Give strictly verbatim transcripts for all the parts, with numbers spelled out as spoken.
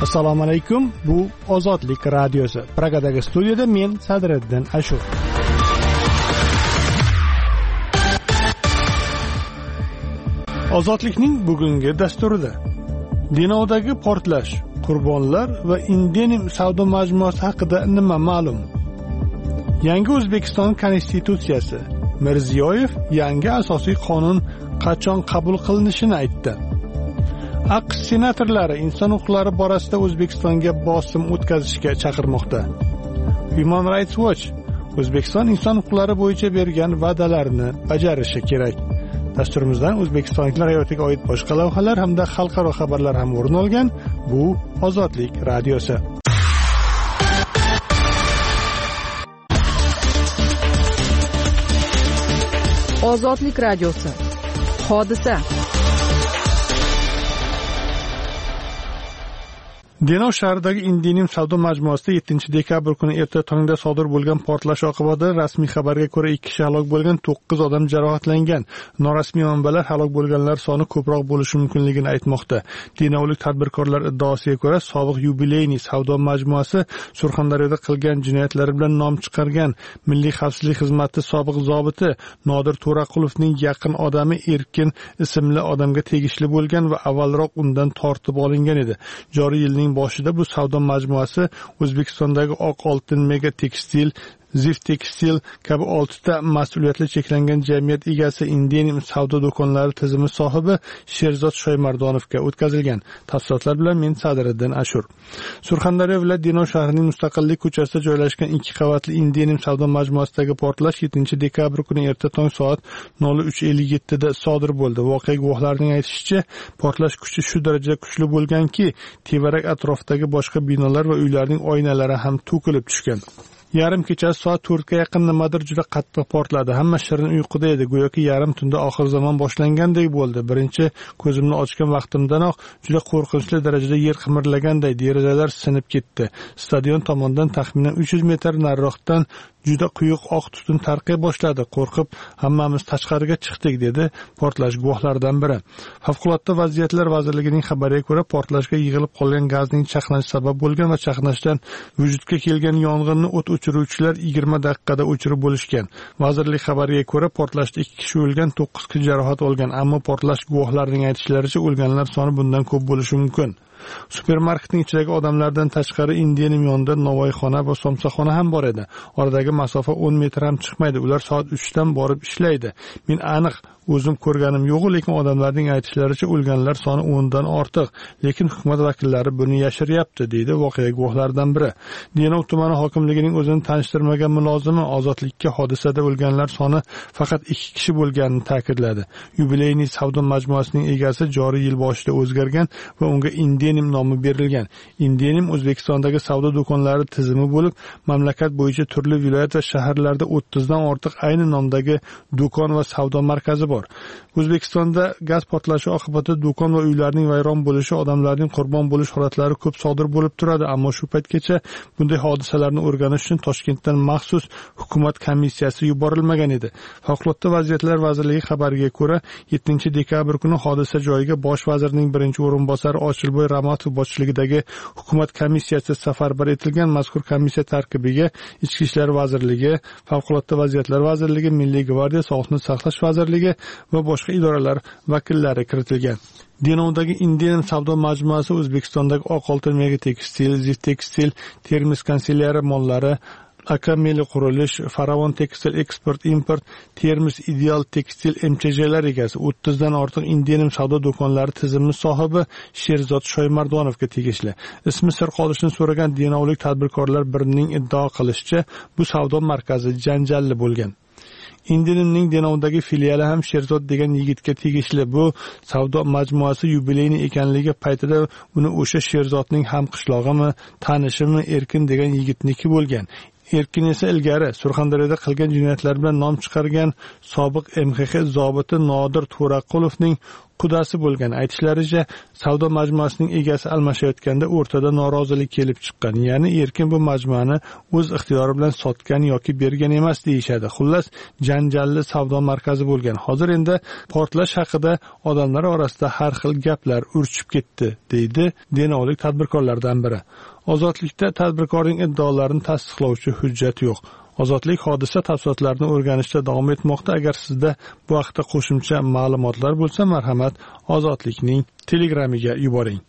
Assalomu alaykum. Bu Ozodlik radiosi. Pragadagi studiyada men Sadriddin Ashur. Ozodlikning bugungi dasturida Denovdagi portlash, qurbonlar va Indenim savdo majmuasi haqida nima ma'lum? Yangi O'zbekiston konstitutsiyasi. Mirziyoyev yangi asosiy qonun qachon qabul qilinishini aytdi. AQSh senatorlari inson huquqlari borasida O'zbekistonga bosim o'tkazishga chaqirmoqda. Human Rights Watch O'zbekiston inson huquqlari bo'yicha bergan va'dalarini bajarishi kerak. Dasturimizdan o'zbekistonliklar hayotiga oid boshqa lavhalar hamda xalqaro xabarlar ham o'rin olgan. Bu Ozodlik radiosi. Ozodlik radiosi. Hodisa. Denov shahridagi Indenim savdo majmuasida yettinchi dekabr kuni erta tongda sodir bo'lgan portlash oqibatida rasmiy xabarga ko'ra ikki kishi halok bo'lgan, to'qqiz odam jarohatlangan. Norasmiy manbalar halok bo'lganlar soni ko'proq bo'lishi mumkinligini aytmoqda. Denovlik tadbirkorlar iddaosiga ko'ra, sobiq yubileyniy savdo majmuasi Surxondaryoda qilgan jinoyatlari bilan nom chiqargan Milliy xavfsizlik xizmati sobiq zobiti Nodir To'raqulovning yaqin odami Erkin ismli odamga tegishli bo'lgan va avvalroq undan tortib olingan edi. Joriy yilning boshida bu savdo majmuasi O'zbekistondagi Oq oltin Mega Tekstil, Zift Tekstil kabi oltita mas'uliyatli cheklangan jamiyat egasi Indenim savdo do'konlari tizimi sohibi Sherzod Shoymardonovga o'tkazilgan. Tafsilotlar bilan men Sadriddin Ashur. Surxondaryo viloyati Denov shahrining Mustaqillik ko'chasida joylashgan ikki qavatli Indenim savdo majmuasidagi portlash yettinchi dekabr kuni erta tong soat nol uch ellik yetti da sodir bo'ldi. Voqea guvohlarining aytishicha, portlash kuchi shu darajada kuchli bo'lganki, tevarak atrofidagi boshqa binolar va uylarning oynalari ham to'kilib tushgan. Yarim kecha soat to'rtga yaqin nimadir juda qattiq portladi. Hamma shirin uyquda edi. Go'yoki yarim tunda oxir zamon boshlangandek bo'ldi. Birinchi ko'zimni ochgan vaqtimdanoq juda qo'rqinchli darajada yer qimirlaganday, derazalar sinib ketdi. Stadion tomondan taxminan uch yuz metr nariroqdan juda quyuq oq tutun tarqay boshladi. Qo'rqib hammamiz tashqariga chiqdik, dedi portlash guvohlaridan biri. Favqulodda vaziyatlar vazirligining xabariga ko'ra, portlashga yig'ilib qolgan gazning chaqnashi sabab bo'lgan va chaqnashdan vujudga kelgan yong'inni o't o'chiruvchilar yigirma daqiqada o'chirib bo'lishgan. Vazirlik xabariga ko'ra, portlashda ikki kishi o'lgan, to'qqiz kishi jarohat olgan, ammo portlash guvohlarining aytishlaricha o'lganlar soni bundan ko'p bo'lishi mumkin. Supermarketning ichidagi odamlardan tashqari Indenim yonida novvoyxona va somsaxona ham bor edi. Oradagi masofa o'n metr ham chiqmaydi. Ular soat uchdan borib ishlaydi. Men aniq o'zim ko'rganim yo'q, lekin odamlarning aytishlaricha o'lganlar soni o'ndan ortiq. Lekin hukumat vakillari buni yashiryapti, deydi voqea guvohlaridan biri. Denov tumani hokimligining o'zini tanishtirmagan mulozimi Ozodlikka hodisada o'lganlar soni faqat ikki kishi bo'lganini ta'kidladi. Yubileyniy savdo majmuasining egasi joriy yil boshida o'zgargan va unga Indenim nomi berilgan. Indenim O'zbekistondagi savdo do'konlari tizimi bo'lib, mamlakat bo'yicha turli viloyat va shaharlarda o'ttizdan ortiq ayni nomdagi do'kon va savdo markazi bor. O'zbekistonda gaz portlashi oqibatida do'kon va uylarning vayron bo'lishi, odamlarning qurbon bo'lish holatlari ko'p sodir bo'lib turadi, ammo shu paytgacha bunday hodisalarni o'rganish uchun Toshkentdan maxsus hukumat komissiyasi yuborilmagan edi. Favqulodda vaziyatlar vazirligi xabariga ko'ra, yettinchi dekabr kuni hodisa joyiga bosh vazirning birinchi o'rinbosari Ochilboy Ramatov boshchiligidagi hukumat komissiyasi safarbar etilgan. Mazkur komissiya tarkibiga Ichki ishlar vazirligi, Favqulodda vaziyatlar vazirligi, Milliy gvardiya, Sog'liqni saqlash vazirligi va boshqa idoralar vakillari kiritilgan. Denovdagi Indenim savdo majmuasi O'zbekistondagi Oq oltin Mega Tekstil, Zift Tekstil, Termiz kanselyari mollari, Akameli qurilish, Faravon Tekstil Export Import, Termiz Ideal Tekstil M Ch J'lar egasi o'ttizdan ortiq Indenim savdo do'konlari tizimi sohibi Sherzod Shoymardonovga tegishli. Ismi sir qolishini so'ragan denovlik tadbirkorlar birining iddao qilishicha, bu savdo markazi janjalli bo'lgan. Indenimning Denovdagi filiali ham Sherzod degan yigitga tegishli. Bu savdo majmuasi yubileyni ekanligi paytida uni o'sha Sherzodning ham qishlog'imi, tanishimi Erkin degan yigitniki bo'lgan. Erkin esa ilgari Surxondaryoda qilgan jinoyatlar bilan nom chiqargan sobiq M X X zobiti Nodir To'raqulovning qudasi bo'lgan. Aytishlaricha, savdo majmuasining egasi almashayotganda o'rtada norozilik kelib chiqqan. Ya'ni Erkin bu majmuani o'z ixtiyori bilan sotgan yoki bergan emas deyishadi. Xullas, janjalli savdo markazi bo'lgan. Hozir endi portlash haqida odamlar orasida har xil gaplar urchib ketdi, deydi Denovlik tadbirkorlardan biri. Ozodlikda tadbirkorning iddaolarini tasdiqlovchi hujjat yo'q. Ozodlik hodisa tafsilotlarini o'rganishda davom etmoqda. Agar sizda bu haqda qo'shimcha ma'lumotlar bo'lsa, marhamat, Ozodlikning Telegramiga yuboring.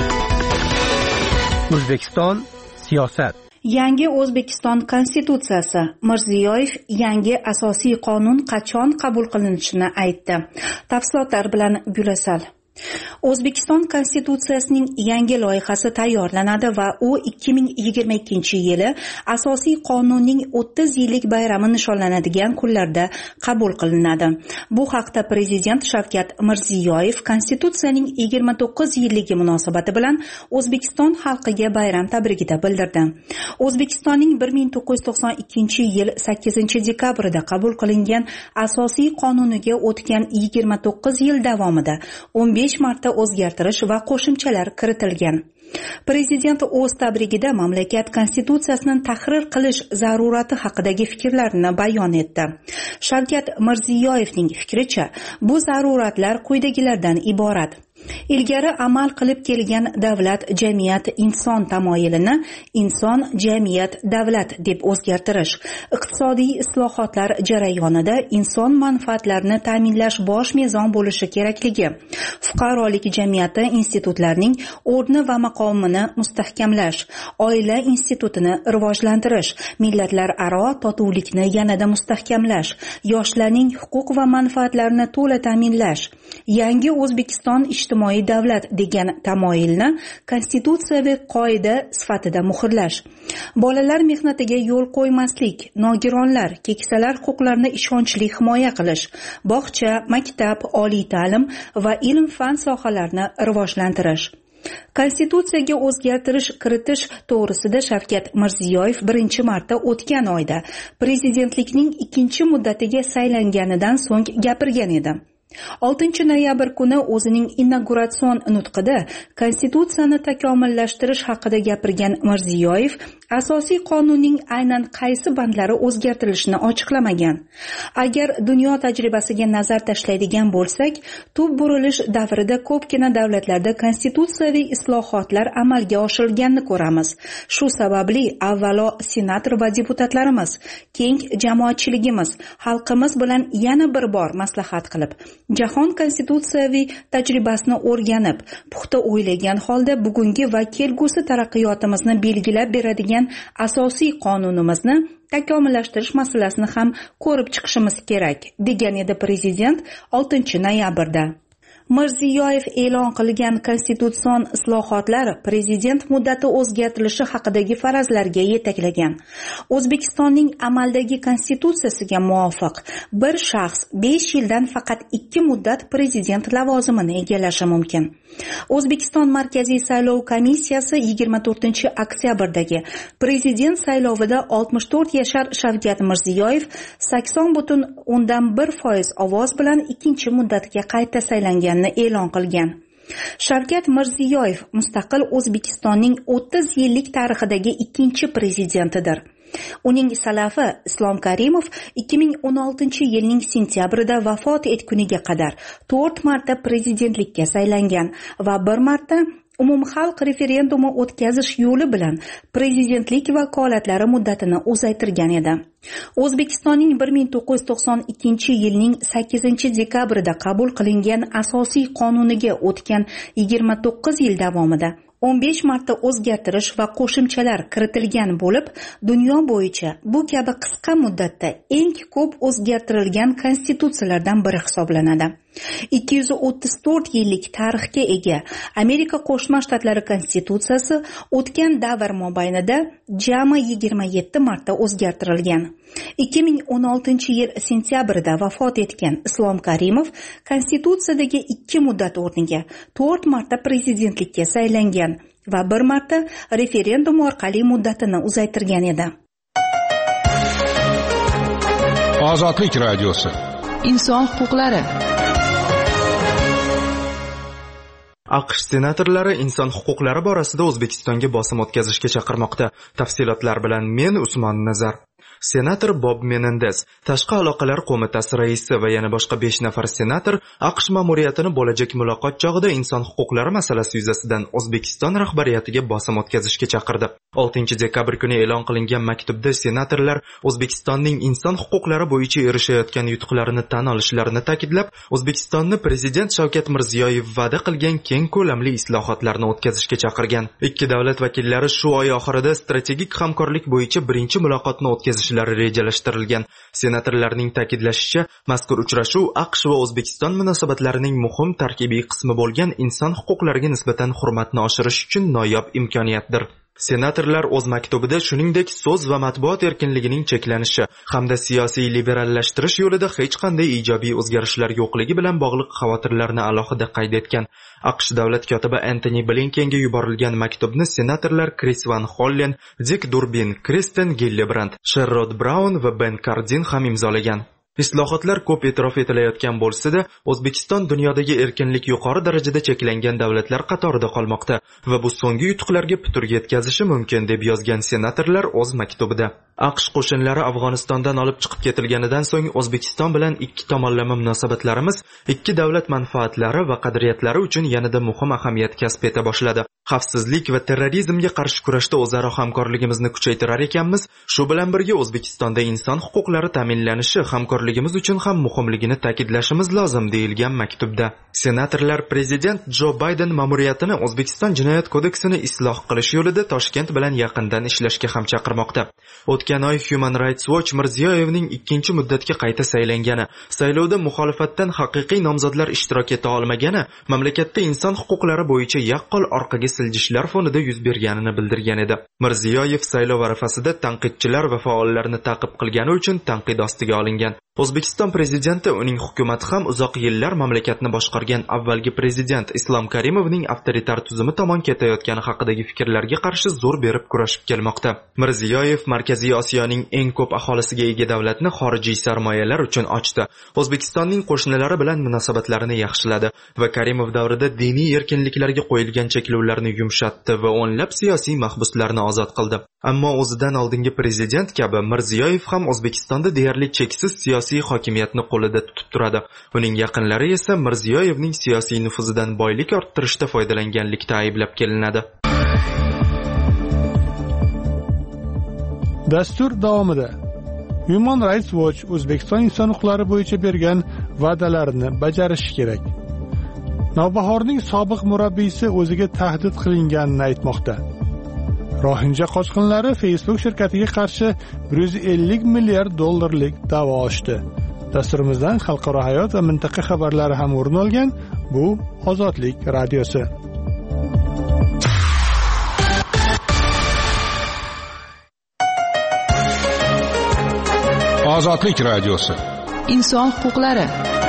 O'zbekiston siyosat. Yangi O'zbekiston Konstitutsiyasi. Mirziyoyev yangi asosiy qonun qachon qabul qilinishini aytdi. Tafsilotlar bilan Gulasal. O'zbekiston Konstitutsiyasining yangi loyihasi tayyorlanadi va u ikki ming yigirma ikkinchi yili asosiy qonunning o'ttiz yillik bayrami nishonlanadigan kunlarda qabul qilinadi. Bu haqda Prezident Shavkat Mirziyoyev Konstitutsiyaning yigirma to'qqiz yilligi munosabati bilan O'zbekiston xalqiga bayram tabrigida bildirdi. O'zbekistonning bir ming to'qqiz yuz to'qson ikkinchi yil sakkizinchi dekabrida qabul qilingan asosiy qonuniga o'tgan yigirma to'qqiz yil davomida o'n besh marta o'zgartirish va qo'shimchalar kiritilgan. Prezident o'z tabrigida mamlakat konstitutsiyasini tahrir qilish zarurati haqidagi fikrlarini bayon etdi. Shavkat Mirziyoyevning fikricha, bu zaruratlar quyidagilardan iborat. Ilgari amal qilib kelgan davlat, jamiyat, inson tamoyilini inson, jamiyat, davlat deb o'zgartirish, iqtisodiy islohotlar jarayonida inson manfaatlarini ta'minlash bosh mezon bo'lishi kerakligi, fuqarolik jamiyati institutlarining o'rni va maqomini mustahkamlash, oila institutini rivojlantirish, millatlararo totuvlikni yanada mustahkamlash, yoshlarning huquq va manfaatlarini to'la ta'minlash, yangi O'zbekiston ijtimoiy davlat degan tamoyilni konstitutsiyaviy qoida sifatida muhrlash, bolalar mehnatiga yo'l qo'ymaslik, nogironlar, keksalar huquqlarini ishonchli himoya qilish, bog'cha, maktab, oliy ta'lim va ilm-fan sohalarini rivojlantirish. Konstitutsiyaga o'zgartirish kiritish to'g'risida Shavkat Mirziyoyev birinchi marta o'tgan oyda prezidentlikning ikkinchi muddatiga saylanganidan so'ng gapirgan edi. oltinchi noyabr kuni o'zining inauguratsion nutqida konstitutsiyani takomillashtirish haqida gapirgan Mirziyoyev asosiy qonunning aynan qaysi bandlari o'zgartirilishini ochiqlamagan. Agar dunyo tajribasiga nazar tashlaydigan bo'lsak, tub burilish davrida ko'pgina davlatlarda konstitutsiyaviy islohotlar amalga oshirilganini ko'ramiz. Shu sababli avvalo senator va deputatlarimiz, keng jamoatchiligimiz, xalqimiz bilan yana bir bor maslahat qilib, jahon konstitutsiyaviy tajribasini o'rganib, puxta o'ylagan holda bugungi va kelgusi taraqqiyotimizni belgilab beradigan asosiy qonunimizni takomillashtirish masalasini ham ko'rib chiqishimiz kerak, degan edi prezident oltinchi noyabrda. Mirziyoyev e'lon qilgan konstitutsion islohotlar prezident muddati o'zgartirilishi haqidagi farazlarga yetaklagan. O'zbekistonning amaldagi konstitutsiyasiga muvofiq bir shaxs besh yildan faqat ikki muddat prezident lavozimini egallashi mumkin. O'zbekiston Markaziy saylov komissiyasi yigirma to'rtinchi oktyabrdagi prezident saylovida oltmish to'rt yashar Shavkat Mirziyoyev sakson butun o'ndan bir foiz ovoz bilan ikkinchi muddatga qayta saylangan e'lon qilgan. Shavkat Mirziyoyev mustaqil O'zbekistonning o'ttiz yillik tarixidagi ikkinchi prezidentidir. Uning salafi Islom Karimov ikki ming o'n oltinchi yilning sentyabrida vafot etguniga qadar to'rt marta prezidentlikka saylangan va bir marta umumxalq referendumi o'tkazish yo'li bilan prezidentlik vakolatlari muddatini uzaytirgan edi. O'zbekistonning bir ming to'qqiz yuz to'qson ikkinchi yilning sakkizinchi dekabrida qabul qilingan asosiy qonuniga o'tgan yigirma to'qqiz yil davomida o'n besh marta o'zgartirish va qo'shimchalar kiritilgan bo'lib, dunyo bo'yicha bu kabi qisqa muddatda eng ko'p o'zgartirilgan konstitutsiyalardan biri hisoblanadi. ikki yuz o'ttiz to'rt yillik tarixga ega Amerika Qo'shma Shtatlari konstitutsiyasi o'tgan davr mobaynida jami yigirma yetti marta o'zgartirilgan. ikki ming o'n oltinchi yil sentyabrida vafot etgan Islom Karimov konstitutsiyadagi ikki muddat o'rniga to'rt marta prezidentlikka saylangan va bir marta referendum orqali muddatini uzaytirgan edi. Ozodlik radiosi. Inson huquqlari. AQSh senatorlari inson huquqlari borasida O'zbekistonga bosim o'tkazishga chaqirmoqda. Tafsilotlar bilan men Usmon Nazar. Senator Bob Menendez, Tashqi aloqalar qo'mitasi raisi va yana boshqa besh nafar senator AQSh ma'muriyatini bo'lajak muloqot chog'ida inson huquqlari masalasi yuzasidan O'zbekiston rahbariyatiga bosim o'tkazishga chaqirdi. oltinchi dekabr kuni e'lon qilingan maktubda senatorlar O'zbekistonning inson huquqlari bo'yicha erishayotgan yutuqlarini tan olishlarini ta'kidlab, O'zbekistonni prezident Shavkat Mirziyoyev va'da qilgan keng ko'lamli islohotlarni o'tkazishga chaqirgan. Ikki davlat vakillari shu oy oxirida strategik hamkorlik bo'yicha birinchi muloqotni o'tkazish rejalashtirilgan. Senatorlarning ta'kidlashicha, mazkur uchrashuv AQSh va O'zbekiston munosabatlarining muhim tarkibiy qismi bo'lgan inson huquqlariga nisbatan hurmatni oshirish uchun noyob imkoniyatdir. Senatorlar o'z maktubida shuningdek so'z va matbuot erkinligining cheklanishi hamda siyosiy liberallashtirish yo'lida hech qanday ijobiy o'zgarishlar yo'qligi bilan bog'liq xavotirlarni alohida qayd etgan. AQSh davlat kotibi Antony Blinkenga yuborilgan maktubni senatorlar Chris Van Hollen, Dick Durbin, Kristen Gillibrand, Sherrod Brown va Ben Cardin ham imzolagan. Islohotlar ko'p e'tirof etilayotgan bo'lsa-da, O'zbekiston dunyodagi erkinlik yuqori darajada cheklangan davlatlar qatorida qolmoqda va bu so'nggi yutuqlarga putur yetkazishi mumkin deb yozgan senatorlar o'z maktubida. AQSh qo'shinlari Afg'onistondan olib chiqib ketilganidan so'ng O'zbekiston bilan ikki tomonlama munosabatlarimiz ikki davlat manfaatlari va qadriyatlari uchun yanada muhim ahamiyat kasb eta boshladi. Xavfsizlik va terrorizmga qarshi kurashda o'zaro hamkorligimizni kuchaytirar ekanmiz. Shu bilan birga O'zbekistonda inson huquqlari ta'minlanishi hamkorligimiz uchun ham muhimligini ta'kidlashimiz lozim deyilgan maktubda. Senatorlar prezident Jo Bayden ma'muriyatini O'zbekiston jinoyat kodeksini isloh qilish yo'lida Toshkent bilan yaqindan ishlashga ham chaqirmoqda. O'tgan oy Human Rights Watch Mirziyoyevning ikkinchi muddatga qayta saylangani, saylovda muxolifatdan haqiqiy nomzodlar ishtirok eta olmagani, mamlakatda inson huquqlari bo'yicha yaqqol orqaga siljishlar fonida yuz berganini bildirgan edi. Mirziyoyev saylov arafasida tanqidchilar va faollarni ta'qib qilgani uchun tanqid ostiga olingan. O'zbekiston prezidenti uning hukumati ham uzoq yillar mamlakatni boshqargan avvalgi prezident Islom Karimovning avtoritar tuzumi tomon ketayotgani haqidagi fikrlarga qarshi zo'r berib kurashib kelmoqda. Mirziyoyev Markaziy Osiyoning eng ko'p aholisiga ega davlatni xorijiy sarmoyalar uchun ochdi. O'zbekistonning qo'shnilari bilan munosabatlarini yaxshiladi va Karimov davrida diniy erkinliklarga qo'yilgan cheklovlarni yumshatdi va o'nlab siyosiy mahbuslarni ozod qildi. Ammo o'zidan oldingi prezident kabi Mirziyoyev ham O'zbekistonda deyarli cheksiz siyosiy hokimiyatni qo'lida tutib turadi. Uning yaqinlari esa Mirziyoyevning siyosiy nufuzidan boylik orttirishda foydalanganlikda ayblab kelinadi. Dastur davomida Human Rights Watch O'zbekiston inson huquqlari bo'yicha bergan va'dalarini bajarishi kerak. Navbahorning sobiq murabbiysi o'ziga tahdid qilinganini aytmoqda. Rohinja qochqinlari Facebook shirkatiga qarshi bir yuz ellik milliard dollarlik da'vo ochdi. Dasturimizdan xalqaro hayot va mintaqa xabarlari ham o'rin olgan. Bu Ozodlik radiosi. Ozodlik radiosi. Inson huquqlari.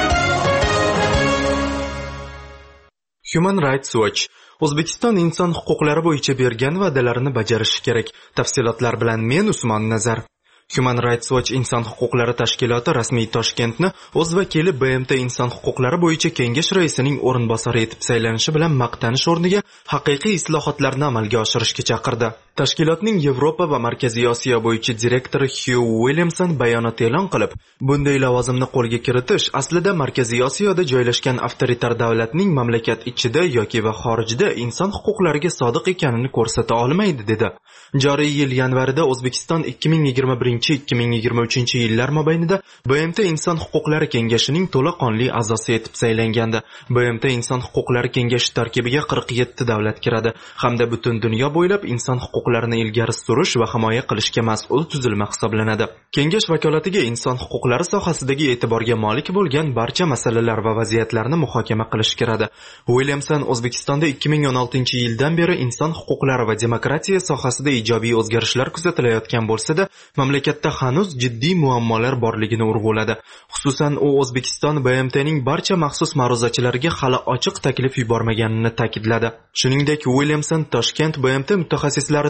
Human Rights Watch O'zbekiston inson huquqlari bo'yicha bergan va'dalarini bajarishi kerak. Tafsilotlar bilan men Usmon Nazar. Human Rights Watch inson huquqlari tashkiloti rasmiy Toshkentni o'z vakili B M T inson huquqlari bo'yicha kengash raisining o'rinbosari etib saylanishi bilan maqtanish o'rniga haqiqiy islohotlarni amalga oshirishga chaqirdi. Tashkilotning Yevropa va Markaziy Osiyo bo'yicha direktori Hugh Williamson bayonot e'lon qilib, bunday lavozimni qo'lga kiritish aslida Markaziy Osiyoda joylashgan avtoritar davlatning mamlakat ichida yoki va xorijda inson huquqlariga sodiq ekanini ko'rsata olmaydi dedi. Joriy yil yanvarida O'zbekiston ikki ming yigirma birinchi ikki ming yigirma uchinchi yillar mobaynida B M T inson huquqlari kengashining to'laqonli a'zosi etib saylangandi. B M T inson huquqlari kengashi tarkibiga qirq yetti davlat kiradi hamda butun dunyo bo'ylab inson huquqlarini ilgari surish va himoya qilishga mas'ul tuzilma hisoblanadi. Kengash vakolatiga inson huquqlari sohasidagi e'tiborga molik bo'lgan barcha masalalar va vaziyatlarni muhokama qilish kiradi. Williamson O'zbekistonda ikki ming o'n oltinchi yildan beri inson huquqlari va demokratiya sohasida ijobiy o'zgarishlar kuzatilayotgan bo'lsa-da, mamlakatda hanuz jiddiy muammolar borligini urg'uladi. Xususan, u O'zbekiston B M T'ning barcha maxsus ma'ruzachilariga hali ochiq taklif yubormaganini ta'kidladi. Shuningdek, Williamson Toshkent B M T mutaxassislari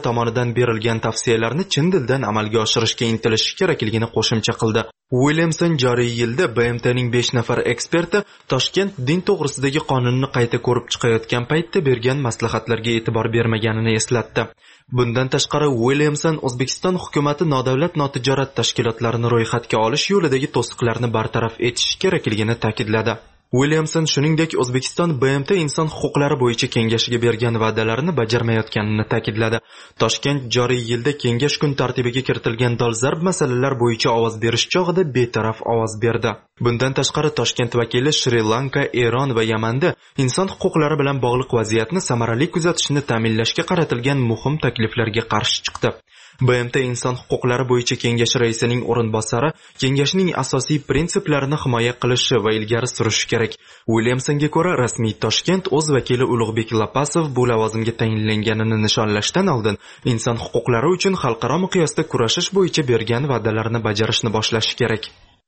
tomonidan berilgan tavsiyalarni chin dildan amalga oshirishga intilishi kerakligini qo'shimcha qildi. Williamson joriy yilda B M T'ning besh nafar eksperti Toshkent din to'g'risidagi qonunni qayta ko'rib chiqayotgan paytda bergan maslahatlarga e'tibor bermaganini eslatdi. Bundan tashqari Williamson O'zbekiston hukumatı nodavlat notijorat tashkilotlarini ro'yxatga olish yo'lidagi to'siqlarni bartaraf etish kerakligini ta'kidladi. Williamson shuningdek O'zbekiston B M T inson huquqlari bo'yicha kengashiga bergan va'dalarini bajarmayotganini ta'kidladi. Toshkent joriy yilda kengash kun tartibiga kiritilgan dolzarb masalalar bo'yicha ovoz berish chog'ida betaraf ovoz berdi. Bundan tashqari Toshkent vakili Shri-Lanka, Eron va Yamanda inson huquqlari bilan bog'liq vaziyatni samarali kuzatishni ta'minlashga qaratilgan muhim takliflarga qarshi chiqdi. B M T inson huquqlari bo'yicha kengash raisining o'rinbosari kengashning asosiy prinsiplarini himoya qilishi va ilgari surishi kerak. Williamsonga ko'ra, rasmiy Toshkent o'z vakili Ulug'bek Lapasov bu lavozimga tayinlanganini nishonlashdan oldin inson huquqlari uchun xalqaro miqyosda kurashish bo'yicha bergan va'dalarini bajarishni boshlashi kerak.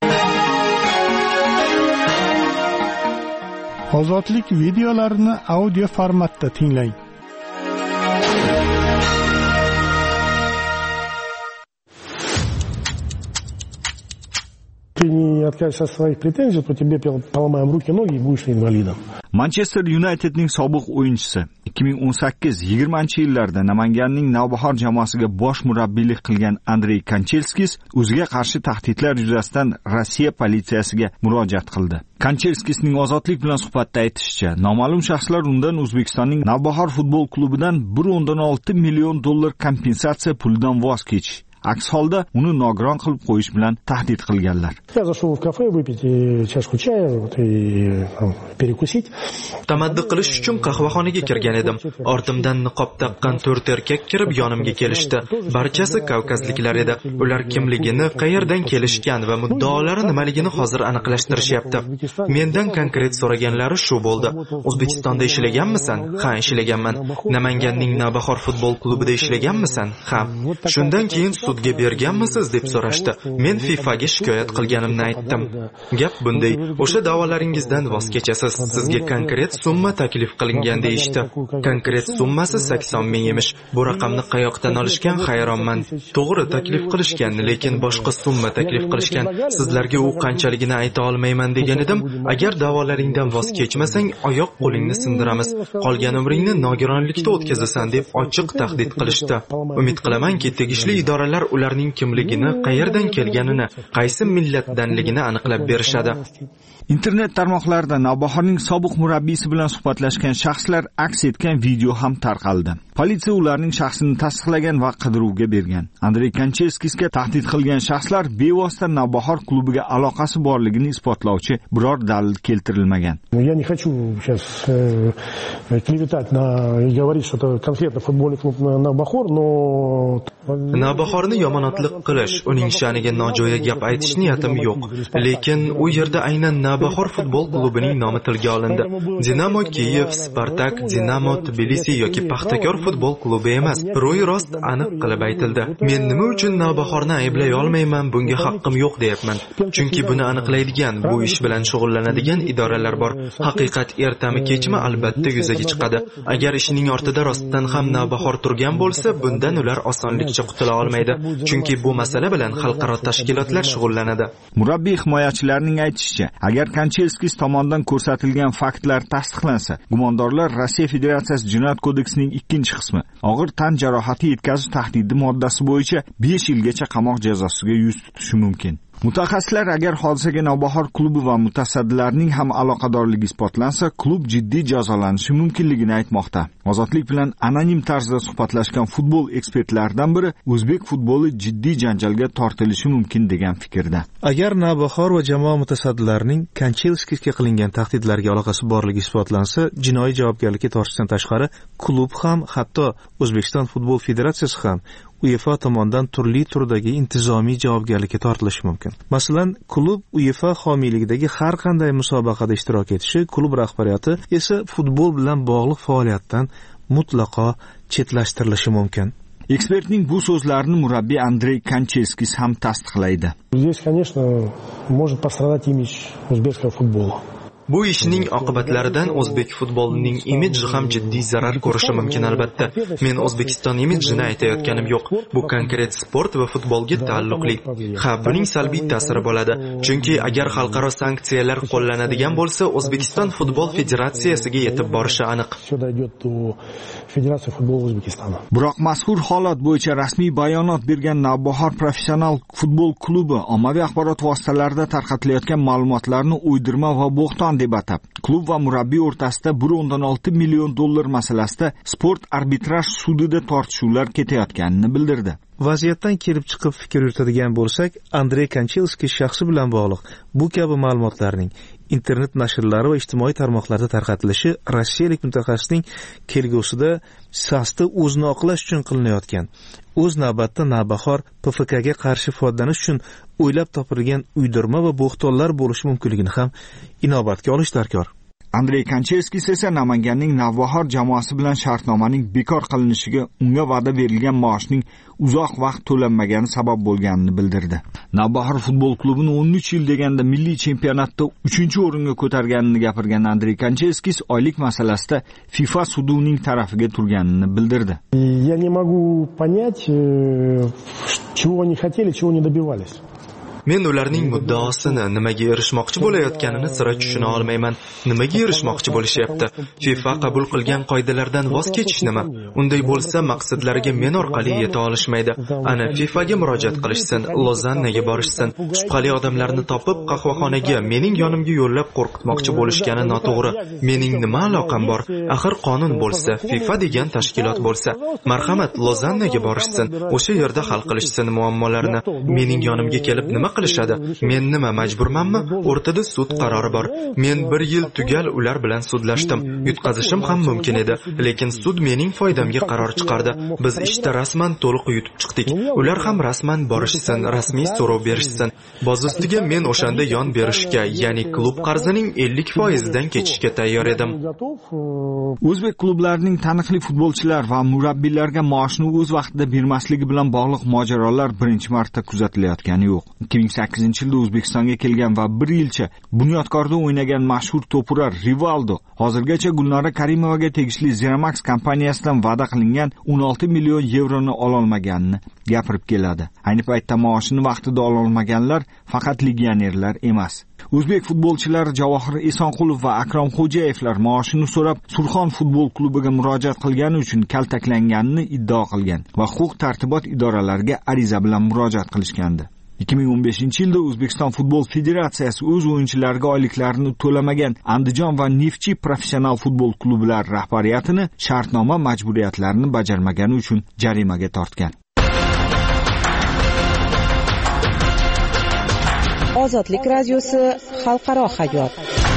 Ozodlik videolarini audio formatda tinglang. Ты не откажешься от своих претензий, то тебе поломаем руки, ноги и будешь инвалидом. Manchester Unitedning sobiq o'yinchisi ikki ming o'n sakkiz yigirmanchi yillarda Namanganning Navbahor jamoasiga bosh murabbiylik qilgan Andrey Kanchelskis o'ziga qarshi tahdidlar yuzasidan Rossiya politsiyasiga murojaat qildi. Kanchelskisning Ozodlik bilan suhbatda aytishicha, noma'lum shaxslar undan O'zbekistonning Navbahor futbol klubidan bir nuqta olti million dollar kompensatsiya pulidan voz kechish, aks holda uni nogiron qilib qo'yish bilan tahdid qilganlar. Я зашел в кафе выпить чашку чая и перекусить. Tamaddi qilish uchun qahvaxonaga kirgan edim. Ortimdan niqob taqqan to'rt erkak kirib yonimga kelishdi. Barchasi kavkazliklar edi. Ular kimligini, qayerdan kelishgan va muddaolari nimaligini hozir aniqlashtirishyapti. Mendan konkret so'raganlari shu bo'ldi. O'zbekistonda ishlaganmisan? Ha, ishlaganman. Namanganning Navbahor futbol klubida ishlaganmisan? Ha. Shundan keyin sudga berganmisiz deb so'rashdi. Men FIFAga shikoyat qilganimni aytdim. Gap bunday. O'sha da'volaringizdan voz kechasiz. Sizga konkret summa taklif qilingan deyishdi. Konkret summasi sakson ming emish. Bu raqamni qayoqdan olishgan hayronman. To'g'ri taklif qilishgan, lekin boshqa summa taklif qilishgan. Sizlarga u qanchaligini ayta olmayman degan edim. Agar da'volaringdan voz kechmasang, oyoq qo'lingni sindiramiz. Qolgan umringni nogironlikda o'tkazasan deb ochiq tahdid qilishdi. Umid qilamanki, tegishli idoralar ularning kimligini, qayerdan kelganini, qaysi millatdanligini aniqlab berishadi. Internet tarmoqlarida Navbahorning sobiq murabbiysi bilan suhbatlashgan shaxslar aks etgan video ham tarqaldi. Politsiya ularning shaxsini tasdiqlagan va qidiruvga bergan. Andrey Kanchelskisga tahdid qilgan shaxslar bevosita Navbahor klubiga aloqasi borligini isbotlovchi biror dalil keltirilmagan. Я не хочу сейчас э, клеветать на и говорить, что это конкретно футбольный клуб Navbahor, но Navbahorni yomonotlik qilish, uning sha'niga nojo'ya gap aytish niyatim yo'q. Lekin u yerda aynan Navbahor futbol klubining nomi tilga olindi. Dinamo Kiyev, Spartak, Dinamo Tbilisi yoki Paxtakor futbol klubi emas. Ro'y rost aniq qilib aytildi. Men nima uchun Navbahorni ayblay olmayman, bunga haqqim yo'q deyapman. Chunki buni aniqlaydigan, bu ish bilan shug'ullanadigan idoralar bor. Haqiqat ertami kechmi albatta yuzaga chiqadi. Agar ishining ortida rostdan ham Navbahor turgan bo'lsa, bundan ular osonlikcha qutula olmaydi. Chunki bu masala bilan xalqaro tashkilotlar shug'ullanadi. Murabbiy himoyachilarining aytishicha, agar Kanchelskis tomonidan ko'rsatilgan faktlar tasdiqlansa, gumondorlar Rossiya Federatsiyasi Jinoyat kodeksining ikkinchi qismi og'ir tan jarohati yetkazish tahdidi moddasi bo'yicha besh yilgacha qamoq jazosiga yuz tutishi mumkin. Mutaxassislar agar hodisaga Navbahor klubi va mutasaddilarning ham aloqadorligi isbotlansa, klub jiddiy jazolanishi mumkinligini aytmoqda. Ozodlik bilan anonim tarzda suhbatlashgan futbol ekspertlaridan biri o'zbek futboli jiddiy janjalga tortilishi mumkin degan fikrda. Agar Navbahor va jamoa mutasaddilarining Kanchelskisga qilingan tahdidlarga aloqasi borligi isbotlansa, jinoiy javobgarlikka tortishdan tashqari, klub ham, hatto O'zbekiston futbol federatsiyasi ham UEFA tomonidan turli turdagi intizomiy javobgarlikka tortilishi mumkin. Masalan, klub UEFA homiyligidagi har qanday musobaqada ishtirok etishi, klub rahbariyati esa futbol bilan bog'liq faoliyatdan mutlaqo chetlashtirilishi mumkin. Ekspertning bu so'zlarini murabbiy Andrey Kanchelskis ham tasdiqlaydi. Здесь, конечно, может пострадать имидж узбекского футбола. Bu ishning oqibatlaridan o'zbek futbolining imidji ham jiddiy zarar ko'rishi mumkin albatta. Men O'zbekiston imidjini aytayotganim yo'q. Bu konkret sport va futbolga taalluqli. Ha, buning salbiy ta'siri bo'ladi. Chunki agar xalqaro sanksiyalar qo'llanadigan bo'lsa, O'zbekiston futbol federatsiyasiga yetib borishi aniq. Biroq mazkur holat bo'yicha rasmiy bayonot bergan Navbahor professional futbol klubi ommaviy axborot vositalarida tarqatilayotgan ma'lumotlarni uydirma va bo'xton deb atab, klub va murabbiy o'rtasida bir o'ndan olti million dollar masalasida sport arbitraj sudida tortishuvlar ketayotganini bildirdi. Vaziyatdan kelib chiqib fikr yuritadigan bo'lsak, Andrey Kanchelskiy shaxsi bilan bog'liq bu kabi ma'lumotlarning internet nashrlari va ijtimoiy tarmoqlarda tarqatilishi rossiyalik mutaxassisning kelgusida sasda o'zini oqlash uchun qilinayotgan, o'z navbatda Navbahor P F K ga qarshi foydalanish uchun o'ylab topilgan uydirma va bo'xtonlar bo'lishi mumkinligini ham inobatga olish darkor. Andrey Kanchelskiy esa Namanganning Navbahor jamoasi bilan shartnomaning bekor qilinishiga unga va'da berilgan maoshning uzoq vaqt to'lanmagani sabab bo'lganini bildirdi. Navbahor futbol klubini o'n uch yil deganda milliy chempionatda uchinchi o'ringa ko'targanini gapirgan Andrey Kanchelskiy oylik masalasida FIFA sudi uning tarafiga turganini bildirdi. Я не могу понять, чего они хотели, чего не добивались. Men ularning muddaosini, nimaga erishmoqchi bo'layotganini sira tushuna olmayman. Nimaga erishmoqchi bo'lishyapti? FIFA qabul qilgan qoidalardan voz kechish nima? Unday bo'lsa, maqsadlariga men orqali yeta olishmaydi. Ana FIFA ga murojaat qilishsin, Lozannaga borishsin. Shubhali odamlarni topib, qahvaxonaga mening yonimga yo'llab qo'rqitmoqchi bo'lishgani noto'g'ri. Mening nima aloqam bor? Axir qonun bo'lsa, FIFA degan tashkilot bo'lsa, marhamat, Lozannaga borishsin. O'sha yerda hal qilishsin muammolarni. Mening yonimga kelib nima qilishadi? Men nima majburmanmi? O'rtada sud qarori bor. Men bir yil tugal ular bilan sudlashdim. Yutqazishim ham mumkin edi, lekin sud mening foydamga qaror chiqardi. Biz ishda rasman to'liq yutib chiqdik. Ular ham rasman borishsin, rasmiy so'rov berishsin. Boz ustiga men o'shanda yon berishga, ya'ni klub qarzining ellik foizidan kechishga tayyor edim. O'zbek klublarining taniqli futbolchilar va murabbiylarga maoshni o'z vaqtida bermasligi bilan bog'liq mojarolar birinchi marta kuzatilayotgani yo'q. ikki ming sakkizinchi yilda O'zbekistonga kelgan va bir yilcha Bunyodkorda o'ynagan mashhur to'purar Rivaldo hozirgacha Gulnora Karimovaga tegishli Zeramax kompaniyasidan va'da qilingan o'n olti million yevroni ololmaganini gapirib keladi. Ayni paytda maoshini vaqtida ololmaganlar faqat legionerlar emas. O'zbek futbolchilari Javohir Esonqulov va Akrom Xo'jayevlar maoshini so'rab Surxon futbol klubiga murojaat qilgani uchun kaltaklanganini iddao qilgan va huquq-tartibot idoralariga ariza bilan murojaat qilishgandi. ikki ming o'n beshinchi yilda O'zbekiston futbol federatsiyasi o'z o'yinchilariga oyliklarini to'lamagan Andijon va Neftchi professional futbol klublari rahbariyatini shartnoma majburiyatlarini bajarmagani uchun jarimaga tortgan. Ozodlik radiosi xalqaro hayot.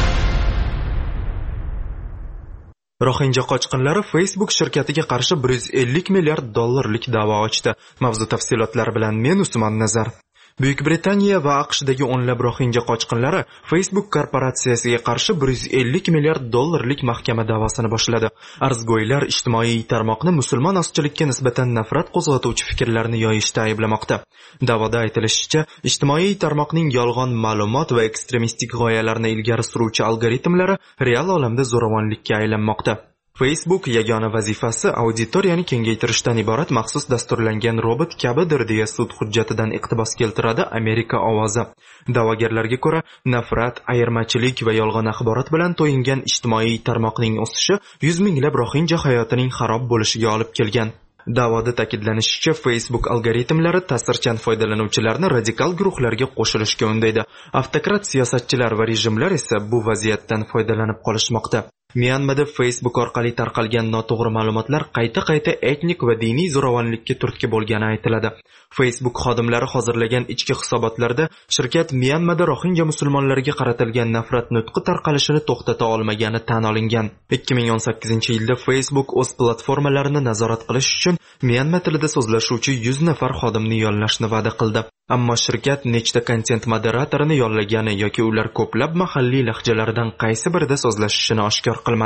Rohinja qochqinlari Facebook shirkatiga qarshi bir yuz ellik milliard dollarlik da'vo ochdi. Mavzu tafsilotlari bilan men Usmon Nazar. Buyuk Britaniya va AQShdagi o'nlab rohinja qochqinlari Facebook korporatsiyasiga qarshi bir yuz ellik milliard dollarlik mahkama da'vosini boshladi. Arzgo'ylar ijtimoiy tarmoqni musulmon ozchilikka nisbatan nafrat qo'zg'atuvchi fikrlarni yoyishda ayblamoqda. Da'voda aytilishicha, ijtimoiy tarmoqning yolg'on ma'lumot va ekstremistik g'oyalarni ilgari suruvchi algoritmlari real olamda zo'ravonlikka aylanmoqda. Facebook yagona vazifasi auditoriyani kengaytirishdan iborat maxsus dasturlangan robot kabidir deya sud hujjatidan iqtibos keltiradi Amerika ovozi. Da'vogarlarga ko'ra, nafrat, ayirmachilik va yolg'on axborot bilan to'yingan ijtimoiy tarmoqning o'sishi yuz minglab rohinja hayotining xarob bo'lishiga olib kelgan. Da'voda ta'kidlanishicha, Facebook algoritmlari ta'sirchan foydalanuvchilarni radikal guruhlarga qo'shilishga undaydi. Avtokrat siyosatchilar va rejimlar esa bu vaziyatdan foydalanib qolishmoqda. Myanmada Facebook orqali tarqalgan noto'g'ri ma'lumotlar qayta-qayta etnik va diniy zo'ravonlikka turtki bo'lgani aytiladi. Facebook xodimlari hozirlagan ichki hisobotlarda shirkat Myanmada rohinja musulmonlarga qaratilgan nafrat nutqi tarqalishini to'xtata olmagani tan olingan. ikki ming o'n sakkizinchi yilda Facebook o'z platformalarini nazorat qilish uchun Myanma tilida so'zlashuvchi yuz nafar xodimni yollashni va'da qildi. Ammo shirkat nechta kontent moderatorini yollagani yoki ular ko'plab mahalliy lahjalardan qaysi birida so'zlashishini oshkor qilmadi.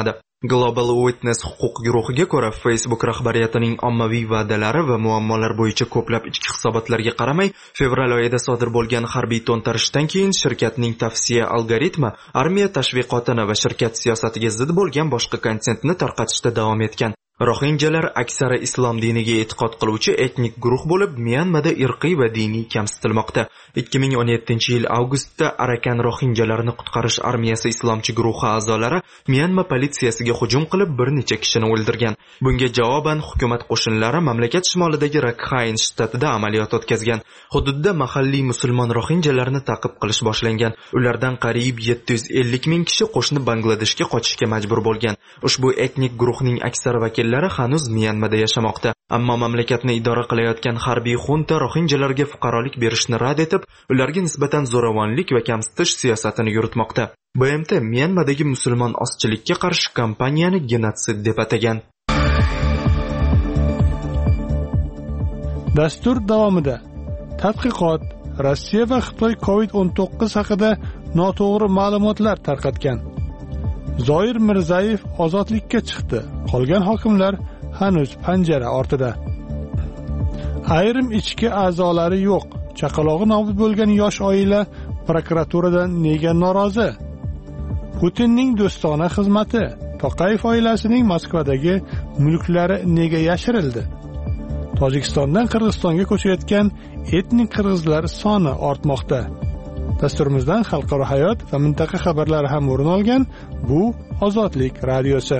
Global Witness huquq guruhiga ko'ra, Facebook rahbariyatining ommaviy va'dalari va muammolar bo'yicha ko'plab ichki hisobotlarga qaramay, fevral oyida sodir bo'lgan harbiy to'ntarishdan keyin shirkatning tavsiya algoritmi armiya tashviqotini va shirkat siyosatiga zid bo'lgan boshqa kontentni tarqatishda davom etgan. Rohinjalar aksari islom diniga e'tiqod qiluvchi etnik guruh bo'lib, Myanmada irqiy va diniy kamsitilmoqda. ikki ming o'n yettinchi yil avgustda Arakan rohinjalarini qutqarish armiyasi islomchi guruhi a'zolari Myanma politsiyasiga hujum qilib bir necha kishini o'ldirgan. Bunga javoban hukumat qo'shinlari mamlakat shimolidagi Rakhine shtatida amaliyot o'tkazgan. Hududda mahalliy musulmon rohinjalarni ta'qib qilish boshlangan. Ulardan qariyb yetti yuz ellik ming kishi qo'shni Bangladeshga qochishga majbur bo'lgan. Ushbu etnik guruhning aksar vakillari hanuz Myanmada yashamoqda. Ammo mamlakatni idora qilayotgan harbiy xunta rohinjalarga fuqarolik berishni rad etib, ularga nisbatan zo'ravonlik va kamsitish siyosatini yuritmoqda. B M T Myanmadagi musulmon ozchilikka qarshi kampaniyani genotsid deb atagan. Dastur davomida tadqiqot Rossiya va Xitoy covid o'n to'qqiz haqida noto'g'ri ma'lumotlar tarqatgan. Zoir Mirzayev ozodlikka chiqdi. Qolgan hokimlar hanuz panjara ortida. Ayrim ichki a'zolari yo'q. Chaqalog'i nobud bo'lgan yosh oila prokuraturadan nega norozi? Putinning do'stona xizmati, Toqayev oilasining Moskvadagi mulklari nega yashirildi? Tojikistondan Qirg'izistonga ko'chayotgan etnik qirg'izlar soni ortmoqda. Dasturimizdan xalqaro hayot va mintaqa xabarlari ham o'rin olgan. Bu Ozodlik radiosi.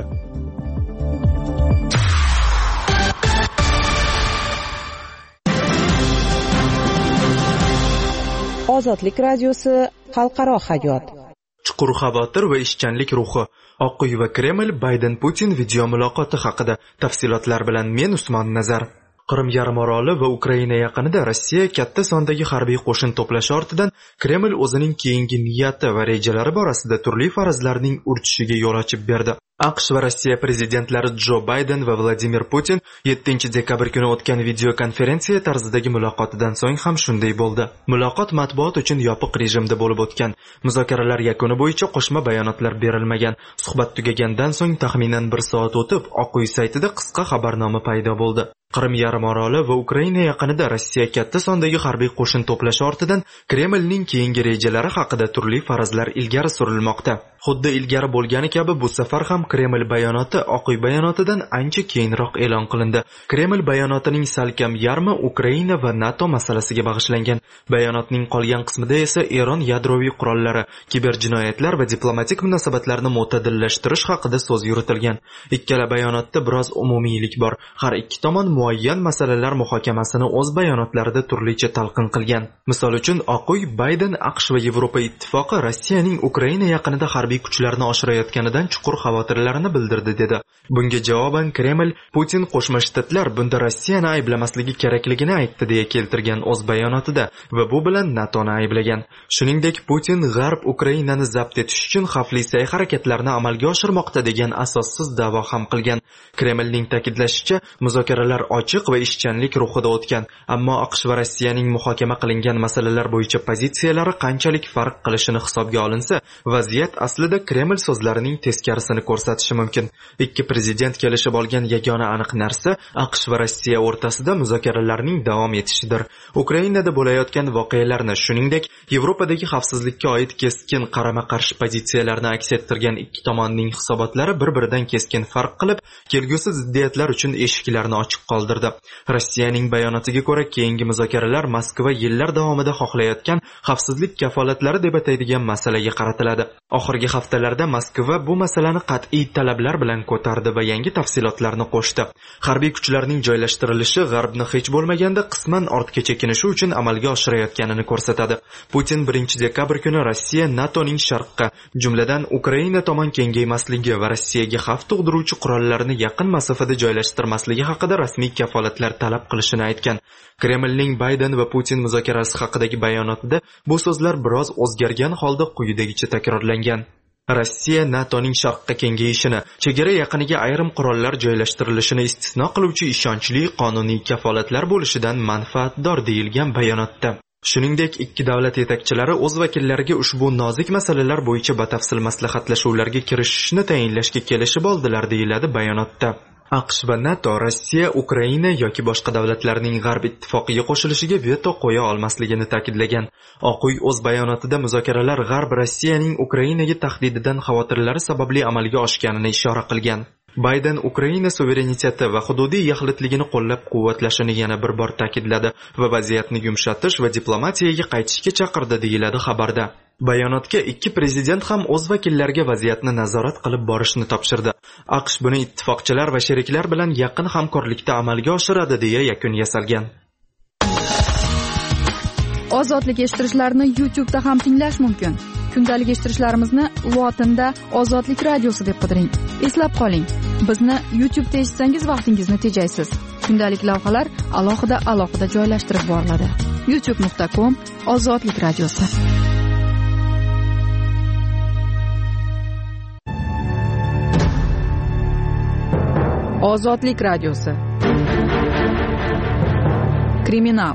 Ozodlik radiosi xalqaro hayot. Chuqur xavotir va ishchanlik ruhi. Oq uy va Kreml Bayden Putin video muloqoti haqida tafsilotlar bilan men Usmon Nazar. Qrim yarimoroli va Ukraina yaqinida Rossiya katta sondagi harbiy qo'shin to'plashi ortidan Kreml o'zining keyingi niyati va rejalari borasida turli farazlarning urchishiga yo'l ochib berdi. AQSh va Rossiya prezidentlari Jo Bayden va Vladimir Putin yettinchi dekabr kuni o'tgan video konferensiya tarzidagi muloqotidan so'ng ham shunday bo'ldi. Muloqot matbuot uchun yopiq rejimda bo'lib o'tgan. Muzokaralar yakuni bo'yicha qo'shma bayonotlar berilmagan. Suhbat tugagandan so'ng taxminan bir soat o'tib, Oq uy saytida qisqa xabarnoma paydo bo'ldi. Qrim yarimoroli va Ukraina yaqinida Rossiya katta sondagi harbiy qo'shin to'plashi ortidan Kremlning keyingi rejalari haqida turli farazlar ilgari surilmoqda. Xuddi ilgari bo'lgani kabi bu safar ham Kreml bayonoti Oq uy bayonotidan ancha keyinroq e'lon qilindi. Kreml bayonotining salkam yarmi Ukraina va NATO masalasiga bag'ishlangan. Bayonotning qolgan qismida esa Eron yadroviy qurollari, kiberjinoyatlar va diplomatik munosabatlarni mo'tadillashtirish haqida so'z yuritilgan. Ikkala bayonotda biroz umumiylik bor. Har ikki tomon muayyan masalalar muhokamasini o'z bayonotlarida turlicha talqin qilgan. Misol uchun, Oq uy Bayden AQSh va Yevropa ittifoqi Rossiyaning Ukraina yaqinida harbiy kuchlarni oshirayotganidan chuqur xavotirlarini bildirdi dedi. Bunga javoban Kreml Putin Qo'shma Shtatlar bunda Rossiyani ayblamasligi kerakligini aytdi deya keltirgan o'z bayonotida va bu bilan NATOni ayblagan. Shuningdek, Putin G'arb Ukrainani zabt etish uchun xavfli sa'y-harakatlarni amalga oshirmoqda degan asossiz da'vo ham qilgan. Kremlning ta'kidlashicha, muzokaralar ochiq va ishchanlik ruhida o'tgan, ammo AQSh va Rossiyaning muhokama qilingan masalalar bo'yicha pozitsiyalari qanchalik farq qilishini hisobga olinsa, vaziyat aslida Kreml so'zlarining teskarisini ko'rsatishi mumkin. Ikki prezident kelishib olgan yagona aniq narsa AQSh va Rossiya o'rtasida muzokaralarning davom etishidir. Ukrainada bo'layotgan voqealarni, shuningdek, Yevropadagi xavfsizlikka oid keskin qarama-qarshi pozitsiyalarni aks ettirgan ikki tomonning hisobotlari bir-biridan keskin farq qilib, kelgusi ziddiyatlar uchun eshiklarni ochiq qoldirdi. Rossiyaning bayonotiga ko'ra, keyingi muzokaralar Moskva yillar davomida xohlayotgan xavfsizlik kafolatlari deb ataydigan masalaga qaratiladi. Oxirgi haftalarda Moskva bu masalani qat'iy talablar bilan ko'tardi va yangi tafsilotlarni qo'shdi. Harbiy kuchlarning joylashtirilishi G'arbni hech bo'lmaganda qisman ortga chekinishi uchun amalga oshirayotganini ko'rsatadi. Putin birinchi dekabr kuni Rossiya NATOning sharqqa, jumladan Ukraina tomon kengaymasligi va Rossiyaga xavf tug'diruvchi qurollarni yaqin masofada joylashtirmasligi haqida rasmiy kafolatlar talab qilishini aytgan. Kremlning Bayden va Putin muzokarasi haqidagi bayonotida bu so'zlar biroz o'zgargan holda quyidagicha takrorlangan. Rossiya NATOning sharqqa kengayishini, chegara yaqiniga ayrim qurollar joylashtirilishini istisno qiluvchi ishonchli qonuniy kafolatlar bo'lishidan manfaatdor deyilgan bayonotda. Shuningdek, ikki davlat yetakchilari o'z vakillariga ushbu nozik masalalar bo'yicha batafsil maslahatlashuvlarga kirishishni tayinlashga kelishib oldilar, deyiladi bayonotda. AQSh va NATO Rossiya, Ukraina yoki boshqa davlatlarning G'arb ittifoqiga qo'shilishiga veto qo'ya olmasligini ta'kidlagan. Oq uy o'z bayonotida muzokaralar G'arb Rossiyaning Ukrainaga tahdididan xavotirlari sababli amalga oshganini ishora qilgan. Bayden Ukraina suvereniteti va hududiy yaxlitligini qo'llab-quvvatlashini yana bir bor ta'kidladi va vaziyatni yumshatish va diplomatiyaga qaytishga chaqirdi, deyiladi xabarda. Bayonotga ikki prezident ham o'z vakillariga vaziyatni nazorat qilib borishni topshirdi. AQSh buni ittifoqchilar va sheriklar bilan yaqin hamkorlikda amalga oshiradi, deya yakun yasalgan. Ozodlik eshittirishlarni YouTube'da ham tinglash mumkin. Kundalik eshittirishlarimizni lotinda Ozodlik radiosi deb qidiring. Eslab qoling, bizni YouTube'da eshitsangiz vaqtingizni tejaysiz. Kundalik lavhalar alohida-alohida joylashtirib boriladi. youtube nuqta com Ozodlik radiosi. Ozodlik radiosi. Kriminal.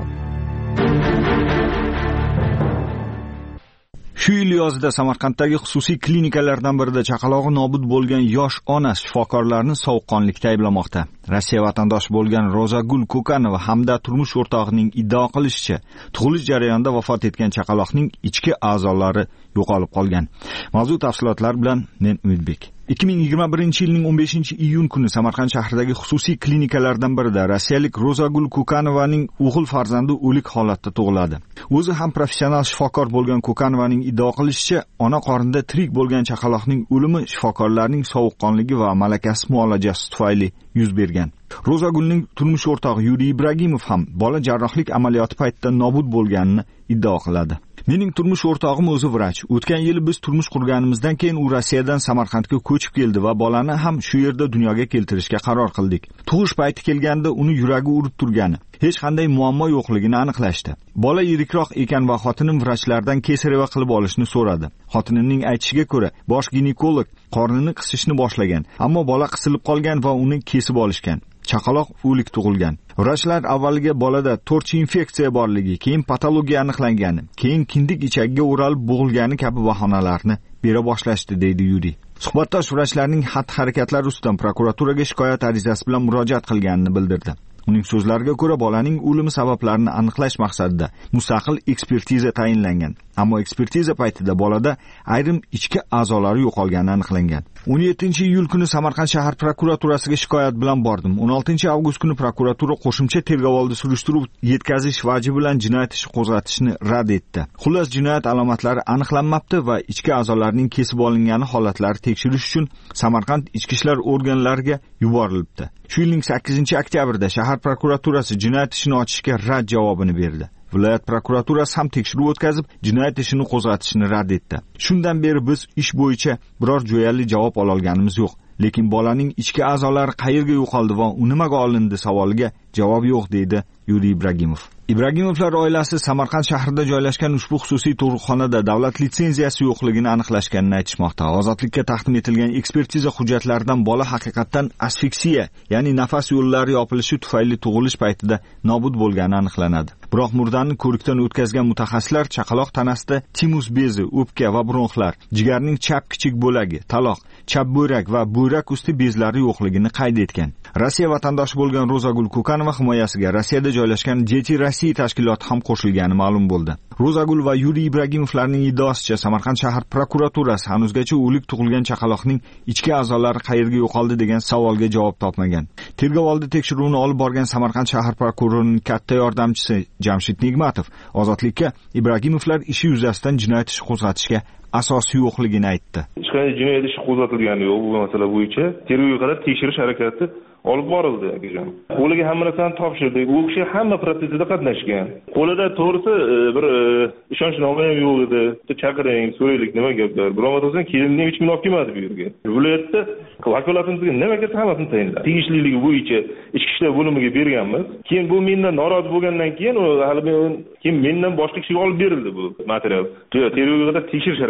Shu yil yozida Samarqanddagi xususiy klinikalardan birida chaqalog'i nobud bo'lgan yosh ona shifokorlarni sovuqqonlikda ayblamoqda. Rossiya vatandoshi bo'lgan Rozagul Ko'kanova hamda turmush o'rtog'ining iddao qilishicha, tug'ilish jarayonida vafot etgan chaqaloqning ichki a'zolari yo'qolib qolgan. Mavzu tafsilotlar bilan men Umidbek. ikki ming yigirma birinchi yilning o'n beshinchi iyun kuni Samarqand shahridagi xususiy klinikalardan birida rossiyalik Rozagul Ko'kanovaning o'g'il farzandi o'lik holatda tug'iladi. O'zi ham professional shifokor bo'lgan Ko'kanovaning iddao qilishicha, ona qornida tirik bo'lgan chaqaloqning o'limi shifokorlarning sovuqqonligi va malakasiz muolajasi tufayli yuz bergan. Rozagulning turmush o'rtog'i Yuriy Ibragimov ham bola jarrohlik amaliyoti paytida nobud bo'lganini iddao qiladi. Mening turmush o'rtog'im o'zi vrach. O'tgan yili biz turmush qurganimizdan keyin u Rossiyadan Samarqandga ko'chib keldi va bolani ham shu yerda dunyoga keltirishga qaror qildik. Tug'ish payti kelganda uni yuragi urib turgani, hech qanday muammo yo'qligini aniqlashdi. Bola yirikroq ekan va xotinim vrachlardan kesareva qilib olishni so'radi. Xotinining aytishiga ko'ra, bosh ginekolog qornini qisishni boshlagan, ammo bola qisilib qolgan va uni kesib olishgan. Chaqaloq o'lik tug'ilgan. Vrachlar avvaliga bolada to'rtchi infeksiya borligi, keyin patologiya aniqlangani, keyin kindik ichagiga o'ralib bo'g'ilgani kabi bahonalarni bera boshlashdi, deydi Yuriy. Suhbatdosh vrachlarning xatti-harakatlari ustidan prokuraturaga shikoyat arizasi bilan murojaat qilganini bildirdi. Uning so'zlariga ko'ra, bolaning o'limi sabablarini aniqlash maqsadida mustaqil ekspertiza tayinlangan. Ammo ekspertiza paytida bolada ayrim ichki a'zolari yo'qolgani aniqlangan. o'n yettinchi iyul kuni Samarqand shahar prokuraturasiga shikoyat bilan bordim. o'n oltinchi avgust kuni prokuratura qo'shimcha tergovoldi surishtiruv yetkazish vaji bilan jinoyat ishi qo'zg'atishni rad etdi. Xullas, jinoyat alomatlari aniqlanmabdi va ichki a'zolarning kesib olingani holatlari tekshirish uchun Samarqand ichki ishlar organlariga yuborilibdi. Shu yilning sakkizinchi oktyabrda shahar prokuraturasi jinoyat ishini ochishga rad javobini berdi. Viloyat prokuraturasi ham tekshiruv o'tkazib, jinoyat ishini qo'zg'atishni rad etdi. Shundan beri biz ish bo'yicha biror jo'yali javob ola olganimiz yo'q. Lekin bolaning ichki a'zolari qayerga yo'qoldi va u nimaga olindi savoliga javob yo'q, deydi Yuriy Ibragimov. Ibragimovlar oilasi Samarqand shahrida joylashgan ushbu xususiy tug'ruqxonada davlat litsenziyasi yo'qligini aniqlashganini aytishmoqda. Ozodlikka taqdim etilgan ekspertiza hujjatlaridan bola haqiqatan asfiksiya, ya'ni nafas yo'llari yopilishi tufayli tug'ilish paytida nobud bo'lgani aniqlanadi. Biroq murdani ko'rikdan o'tkazgan mutaxassislar chaqaloq tanasida timus bezi, o'pka va bronxlar, jigarning chap kichik bo'lagi, taloq, chap bo'rak va bo'rak usti bezlari yo'qligini qayd etgan. Rossiya vatandoshi bo'lgan Rozagul Ko'kanova himoyasiga Rossiyada joylashgan Deti Rossiya tashkiloti ham qo'shilgani ma'lum bo'ldi. Rozagul va Yuriy Ibragimovlarning iddaosicha Samarqand shahar prokuraturasi hanuzgacha o'lik tug'ilgan chaqaloqning ichki a'zolari qayerga yo'qoldi degan savolga javob topmagan. Tergovoldi tekshiruvini olib borgan Samarqand shahar prokurorining katta yordamchisi Jamshid Nigmatov Ozodlikka Ibragimovlar ishi yuzasidan jinoyat ishi qo'zg'atishga asosi yo'qligini aytdi. Hech qanday jinoyat ishi qo'zg'atilgani yo'q bu masala bo'yicha. Tergovga qadar tekshirish harakati olib borildi akajon. Qo'liga hamma narsani topshirdik. U kishi hamma protsessda qatnashgan. Qo'lida to'g'risi bir ishonchnoma ham yo'q edi. Chaqiring, so'raylik, nima gaplar. Biroq o'zim kelinni hech kim olib kelmadi bu yerga. Viloyatda vakolatimizga nima kelsa hammasini tayinladi. Tegishliligi bo'yicha ichki ishlar bo'limiga berganmiz. Keyin bu mendan norozi bo'lgandan keyin hali keyin mendan boshqa kishiga olib berildi bu material. Tergovga qadar tekshirish harakati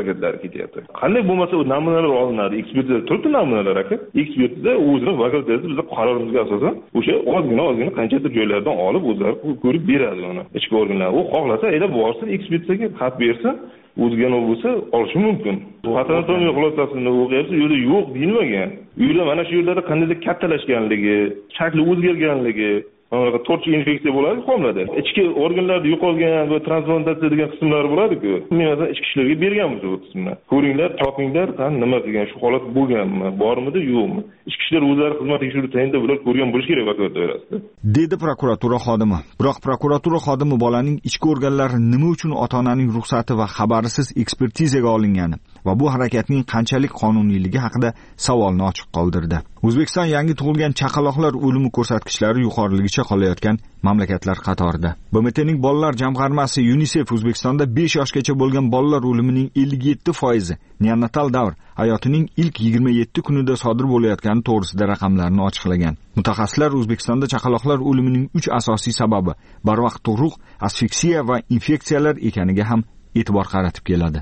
harakatlari ketyapti. Qanday bo'lmasa u namunalar olinadi, ekspertiza turibdi namunalar aka. Ekspertiza o'zining vakolatida bizga qarorimizga asosan o'sha ozgina ozgina qanchadir joylardan olib o'zlari ko'rib beradi uni ichki organlar. U xohlasa ayda borsin ekspertizaga xat bersin, o'ziga nima bo'lsa olishi mumkin. Patologiya xulosasini o'qiyapsiz, u yerda yo'q deyilmagan. U yerda mana shu yerlarda qandaydir kattalashganligi, shakli o'zgarganligi, mana to'rtchi infeksiya bo'ladi homilada. Ichki organlarda yo'qolgan va transplantatsiya degan qismlar bo'ladi-ku. Men masalan ichki ishlarga berganmiz bu qismni. Ko'ringlar, topinglar, qani nima qilgan, shu holat bo'lganmi, bormidi, yo'qmi? Ichki ishlar o'zlari xizmat tekshiruv tayinida bular ko'rgan bo'lish kerak vakolat doirasida. Dedi prokuratura xodimi. Biroq prokuratura xodimi bolaning ichki organlari nima uchun ota-onaning ruxsati va xabarisiz ekspertizaga olingani va bu harakatning qanchalik qonuniyligi haqida savolni ochiq qoldirdi. O'zbekiston yangi tug'ilgan chaqaloqlar o'limi ko'rsatkichlari yuqoriligicha qolayotgan mamlakatlar qatorida. B M T'ning bolalar jamg'armasi UNICEF O'zbekistonda besh yoshgacha bo'lgan bolalar o'limining ellik yetti foizi neonatal davr hayotining ilk yigirma yetti kunida sodir bo'layotgani to'g'risida raqamlarni ochiqlagan. Mutaxassislar O'zbekistonda chaqaloqlar o'limining uch asosiy sababi barvaqt tug'ruq, asfiksiya va infeksiyalar ekaniga ham e'tibor qaratib keladi.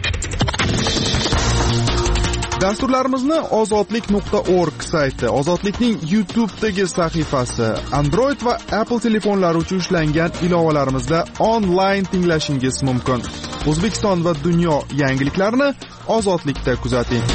Dasturlarimizni ozodlik nuqta org sayti, Ozodlikning YouTube'dagi sahifasi, Android va Apple telefonlari uchun ishlangan ilovalarimizda onlayn tinglashingiz mumkin. O'zbekiston va dunyo yangiliklarini Ozodlikda kuzating.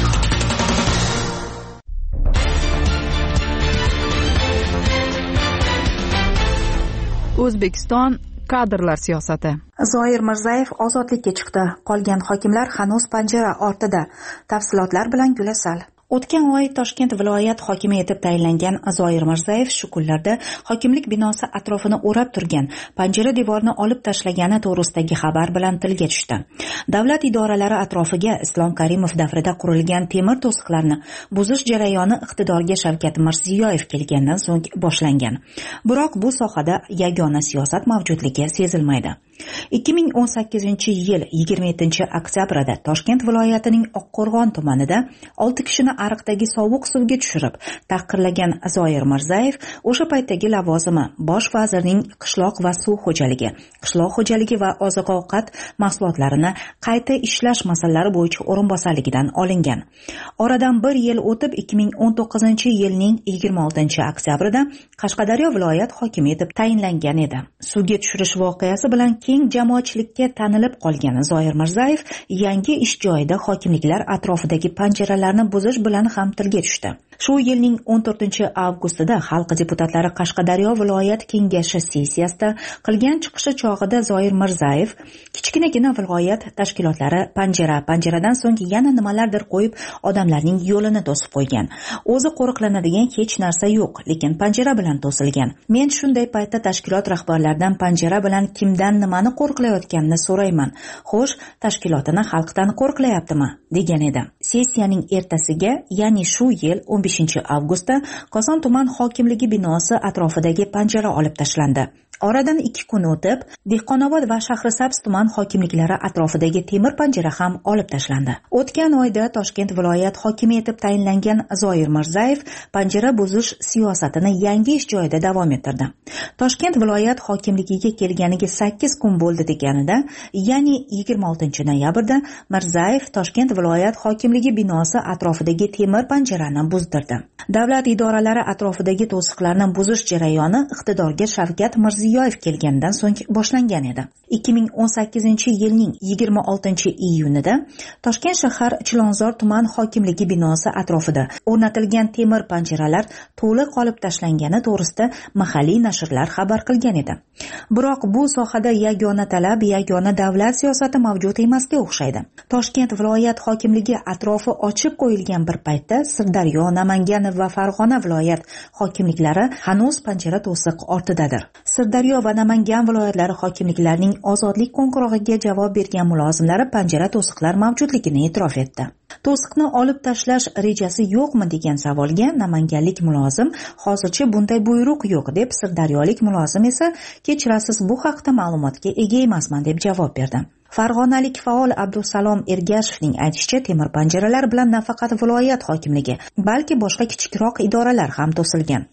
O'zbekiston kadrlar siyosati. Zoir Mirzayev ozodlikka chiqdi. Qolgan hokimlar hanuz panjara ortida. Tafsilotlar bilan Gulasal. O'tgan oy Toshkent viloyat hokimi etib tayinlangan Zoir Mirzayev shu kunlarda hokimlik binosi atrofini o'rab turgan panjara devorni olib tashlagani to'g'risidagi xabar bilan tilga tushdi. Davlat idoralari atrofiga Islom Karimov davrida qurilgan temir to'siqlarni buzish jarayoni iqtidorga Shavkat Mirziyoyev kelgandan so'ng boshlangan. Biroq bu sohada yagona siyosat mavjudligi sezilmaydi. ikki ming o'n sakkizinchi yil yigirma yettinchi oktyabrda Toshkent viloyatining Oqqo'rg'on tumanida olti kishini ariqdagi sovuq suvga tushirib tahqirlagan Zoir Mirzayev o'sha paytdagi lavozimi bosh vazirning qishloq va suv xo'jaligi, qishloq xo'jaligi va oziq-ovqat mahsulotlarini qayta ishlash masalalari bo'yicha o'rinbosarligidan olingan. Oradan bir yil o'tib ikki ming o'n to'qqizinchi yilning yigirma oltinchi oktyabrida Qashqadaryo viloyat hokimi etib tayinlangan edi. Suvga tushirish voqeasi bilan keng jamoatchilikka tanilib qolgan Zoir Mirzayev yangi ish joyida hokimliklar atrofidagi panjaralarni buzish bilan ham tilga tushdi. Shu yilning o'n to'rtinchi avgustida xalq deputatlari Qashqadaryo viloyat kengashi sessiyasida qilgan chiqishi chog'ida Zoir Mirzayev kichkinagina viloyat tashkilotlari panjara, panjaradan so'ng yana nimalardir qo'yib odamlarning yo'lini to'sib qo'ygan. O'zi qo'riqlanadigan hech narsa yo'q, lekin panjara bilan to'silgan. Men shunday paytda tashkilot rahbarlaridan panjara bilan kimdan nimani qo'riqlayotganini so'rayman. Xo'sh, tashkilotini xalqdan qo'riqlayaptimi? degan edi. Sessiyaning ertasiga, ya'ni shu yil o'n beshinchi avgustda Koson tuman hokimligi binosi atrofidagi panjara olib tashlandi. Oradan ikki kun o'tib, Dehqonobod va Shahrisabz tuman hokimliklari atrofidagi temir panjara ham olib tashlandi. O'tgan oyda Toshkent viloyat hokimi etib tayinlangan Zoir Mirzayev panjara buzish siyosatini yangi ish joyida davom ettirdi. Toshkent viloyat hokimligiga kelganiga sakkiz kun bo'ldi deganida, ya'ni yigirma oltinchi noyabrda Mirzayev Toshkent viloyat hokimligi binosi atrofidagi temir panjarani buzdirdi. Davlat idoralari atrofidagi to'siqlarni buzish jarayoni iqtidorga Shavkat Mirziyoyev kelgandan so'ng boshlangan edi. ikki ming o'n sakkizinchi yilning yigirma oltinchi iyunida Toshkent shahar Chilonzor tuman hokimligi binosi atrofida o'rnatilgan temir panjaralar to'liq olib tashlangani to'g'risida mahalliy nashrlar xabar qilgan edi. Biroq bu sohada yagona talab, yagona davlat siyosati mavjud emasga o'xshaydi. Toshkent viloyat hokimligi atrofi ochib qo'yilgan bir paytda Sirdaryo, Namangan va Farg'ona viloyat hokimliklari hanuz panjara to'siq ortidadir. Sirdaryo va Namangan viloyatlari hokimliklarining ozodlik qo'ng'irog'iga javob bergan mulozimlari panjara to'siqlar mavjudligini e'tirof etdi. To'siqni olib tashlash rejasi yo'qmi degan savolga namanganlik mulozim hozircha bunday buyruq yo'q deb, sirdaryolik mulozim esa kechirasiz, bu haqda ma'lumotga ega emasman deb javob berdi. Farg'onalik faol Abdusalom Ergashevning aytishicha, temir panjaralar bilan nafaqat viloyat hokimligi, balki boshqa kichikroq idoralar ham to'silgan.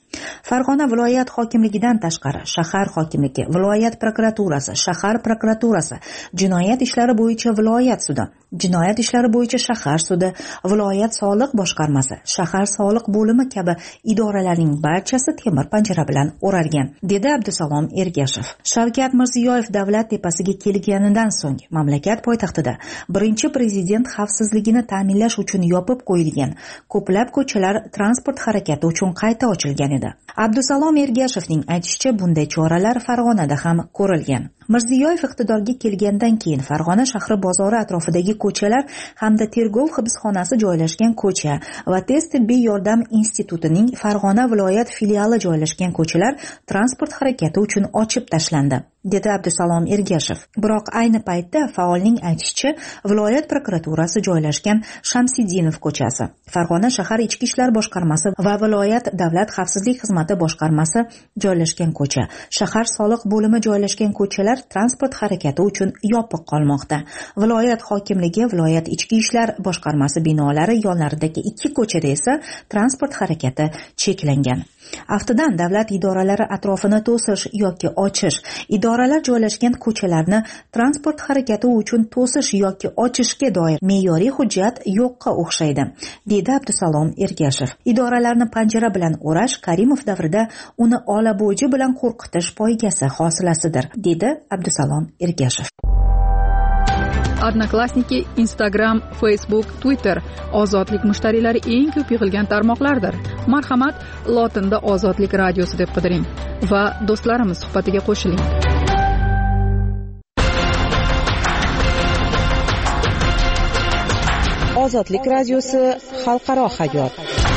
Farg'ona viloyat hokimligidan tashqari shahar hokimligi, viloyat prokuraturasi, shahar prokuraturasi, jinoyat ishlari bo'yicha viloyat sudi, jinoyat ishlari bo'yicha shahar sudi, viloyat soliq boshqarmasi, shahar soliq bo'limi kabi idoralarning barchasi temir panjara bilan o'ralgan, dedi Abdusalom Ergashev. Shavkat Mirziyoyev davlat tepasiga kelganidan so'ng mamlakat poytaxtida birinchi prezident xavfsizligini ta'minlash uchun yopib qo'yilgan ko'plab ko'chalar transport harakati uchun qayta ochilgan edi. Abdusalom Ergashevning aytishicha, bunday choralar Farg'onada ham ko'rilgan. Mirziyoyev iqtidorga kelgandan keyin Farg'ona shahri bozori atrofidagi ko'chalar hamda tergov hibsxonasi joylashgan ko'cha va tez tibbiy yordam institutining Farg'ona viloyat filiali joylashgan ko'chalar transport harakati uchun ochib tashlandi, dedi Abdusalom Ergashev. Biroq ayni paytda faolning aytishicha, viloyat prokuraturasi joylashgan Shamsiddinov ko'chasi, Farg'ona shahar ichki ishlar boshqarmasi va viloyat davlat xavfsizlik xizmati boshqarmasi joylashgan ko'cha, shahar soliq bo'limi joylashgan ko'chalar transport harakati uchun yopiq qolmoqda. Viloyat hokimligi, viloyat ichki ishlar boshqarmasi binolari yonlaridagi ikki ko'chada esa transport harakati cheklangan. Aftidan davlat idoralari atrofini to'sish yoki ochish, idoralar joylashgan ko'chalarni transport harakati uchun to'sish yoki ochishga doir me'yoriy hujjat yo'qqa o'xshaydi, dedi Abdusalom Ergashev. Idoralarni panjara bilan o'rash Karimov davrida uni olabo'ji bilan qo'rqitish poygasi hosilasidir, dedi Abdusalom Ergashev. Odnoklassniki, Instagram, Facebook, Twitter ozodlik mushtariylari eng ko'p yig'ilgan tarmoqlardir. Marhamat, lotinda Ozodlik radiosi deb qidiring va do'stlarimiz suhbatiga qo'shiling. Ozodlik radiosi xalqaro hayot.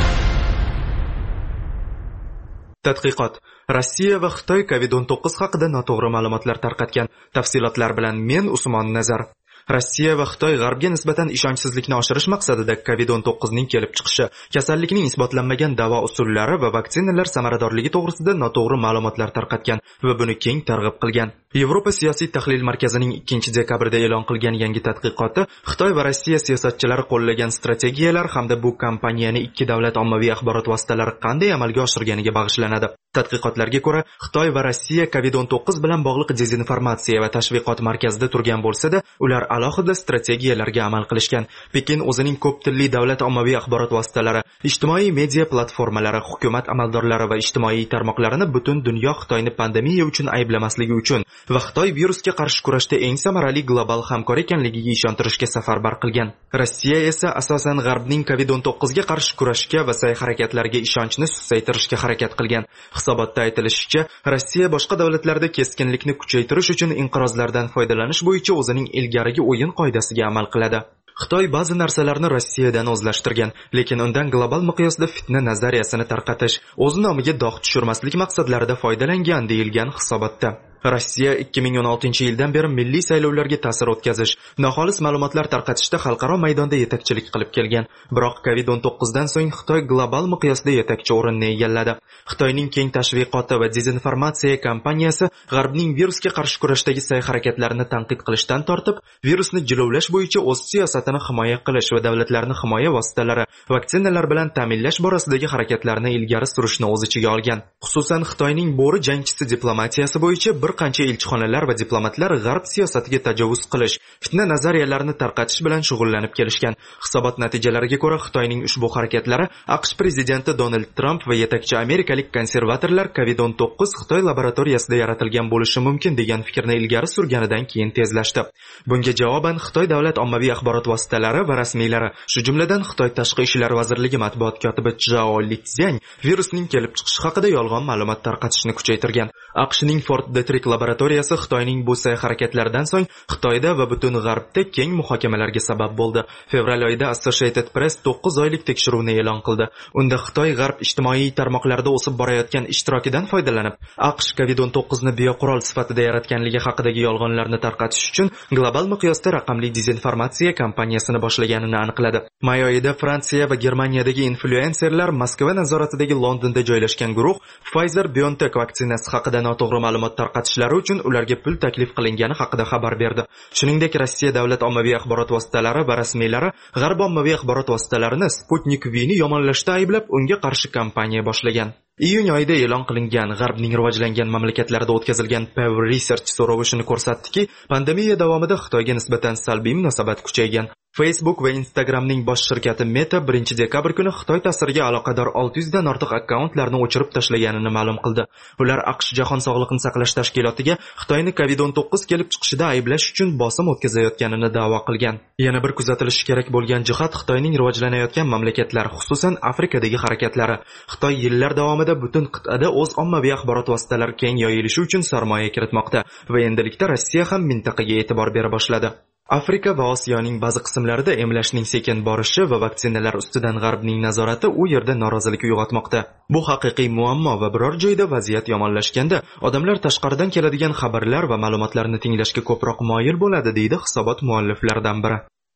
Tadqiqot. Rossiya va Xitoy kovid o'n to'qqiz haqida noto'g'ri ma'lumotlar tarqatgan. Tafsilotlar bilan men Usmon Nazar. Rossiya va Xitoy G'arbga nisbatan ishonchsizlikni oshirish maqsadida kovid o'n to'qqiz ning kelib chiqishi, kasallikning isbotlanmagan davo usullari va vaksinalar samaradorligi to'g'risida noto'g'ri ma'lumotlar tarqatgan va buni keng targ'ib qilgan. Yevropa siyosiy tahlil markazining ikkinchi dekabrda e'lon qilgan yangi tadqiqoti Xitoy va Rossiya siyosatchilari qo'llagan strategiyalar hamda bu kampaniyani ikki davlat ommaviy axborot vositalari qanday amalga oshirganiga bag'ishlanadi. Tadqiqotlarga ko'ra, Xitoy va Rossiya kovid o'n to'qqiz bilan bog'liq dezinformatsiya va tashviqot markazida turgan bo'lsa-da, ular alohida strategiyalarga amal qilishgan. Pekin o'zining ko'p tilli davlat ommaviy axborot vositalari, ijtimoiy media platformalari, hukumat amaldorlari va ijtimoiy tarmoqlarini butun dunyo Xitoyni pandemiya uchun ayblamasligi uchun va Xitoy virusga qarshi kurashda eng samarali global hamkor ekanligiga ishontirishga safarbar qilgan. Rossiya esa asosan G'arbning kovid o'n to'qqiz ga qarshi kurashga va sa'y-harakatlarga ishonchni susaytirishga harakat qilgan. Hisobotda aytilishicha, Rossiya boshqa davlatlarda keskinlikni kuchaytirish uchun inqirozlardan foydalanish bo'yicha o'zining ilgarigi o'yin qoidasiga amal qiladi. Xitoy ba'zi narsalarni Rossiyadan o'zlashtirgan, lekin undan global miqyosda fitna nazariyasini tarqatish, o'z nomiga dog' tushirmaslik maqsadlarida foydalangan deyilgan hisobotda. Rossiya ikki ming o'n oltinchi yildan beri milliy saylovlarga ta'sir o'tkazish, noxolis ma'lumotlar tarqatishda xalqaro maydonda yetakchilik qilib kelgan. Biroq kovid o'n to'qqiz dan so'ng Xitoy global miqyosda yetakchi o'rinni egalladi. Xitoyning keng tashviqoti va dezinformatsiya kampaniyasi G'arbning virusga qarshi kurashdagi sa'y-harakatlarini tanqid qilishdan tortib, virusni jilovlash bo'yicha o'z siyosatini himoya qilish va davlatlarni himoya vositalari, vaksinalar bilan ta'minlash borasidagi harakatlarni ilgari surishni o'z ichiga olgan. Xususan, Xitoyning bo'ri jangchisi diplomatiyasi bo'yicha bir qancha elchixonalar va diplomatlar G'arb siyosatiga tajovuz qilish, fitna nazariyalarini tarqatish bilan shug'ullanib kelishgan. Hisobot natijalariga ko'ra, Xitoyning ushbu harakatlari AQSh prezidenti Donald Trump va yetakchi amerikalik konservatorlar kovid o'n to'qqiz Xitoy laboratoriyasida yaratilgan bo'lishi mumkin degan fikrni ilgari surganidan keyin tezlashdi. Bunga javoban Xitoy davlat ommaviy axborot vositalari va rasmiylari, shu jumladan Xitoy tashqi ishlar vazirligi matbuot kotibi Zhao Lijian virusning kelib chiqishi haqida yolg'on ma'lumot tarqatishni kuchaytirgan. AQShning Fort Detrick laboratoriyasi Xitoyning bu sa'y-harakatlaridan so'ng Xitoyda va butun G'arbda keng muhokamalarga sabab bo'ldi. Fevral oyida Associated Press to'qqiz oylik tekshiruvni e'lon qildi. Unda Xitoy G'arb ijtimoiy tarmoqlarida o'sib borayotgan ishtirokidan foydalanib, AQSh kovid o'n to'qqiz ni bioqurol sifatida yaratganligi haqidagi yolg'onlarni tarqatish uchun global miqyosda raqamli dezinformatsiya kampaniyasini boshlaganini aniqladi. May oyida Fransiya va Germaniyadagi influenserlar Moskva nazoratidagi Londonda joylashgan guruh Pfizer-BioNTech vaksinasi haqida noto'g'ri ma'lumot tarqatishlari uchun ularga pul taklif qilingani haqida xabar berdi. Shuningdek, Rossiya davlat ommaviy axborot vositalari va rasmiylari G'arb ommaviy axborot vositalarini Sputnik V'ni yomonlashda ayblab, unga qarshi kampaniya boshlagan. Iyun oyida e'lon qilingan G'arbning rivojlangan mamlakatlarida o'tkazilgan Pew Research so'rovi shuni ko'rsatdiki, pandemiya davomida Xitoyga nisbatan salbiy munosabat kuchaygan. Facebook va Instagramning bosh shirkati Meta birinchi dekabr kuni Xitoy ta'siriga aloqador olti yuz dan ortiq akkauntlarni o'chirib tashlaganini ma'lum qildi. Ular AQSh Jahon sog'liqni saqlash tashkilotiga Xitoyni kovid o'n to'qqiz kelib chiqishida ayblash uchun bosim o'tkazayotganini da'vo qilgan. Yana bir kuzatilishi kerak bo'lgan jihat Xitoyning rivojlanayotgan mamlakatlar, xususan Afrikadagi harakatlari. Xitoy yillar davomida butun qit'ada o'z ommaviy axborot vositalari keng yoyilishi uchun sarmoya kiritmoqda va endilikda Rossiya ham mintaqaga e'tibor bera boshladi. Afrika va Osiyoning ba'zi qismlarida emlashning sekin borishi va vaksinalar ustidan G'arbning nazorati u yerda norozilik uyg'otmoqda. Bu haqiqiy muammo va biror joyda vaziyat yomonlashganda odamlar tashqaridan keladigan xabarlar va ma'lumotlarni tinglashga ko'proq moyil bo'ladi, deydi hisobot mualliflaridan biri.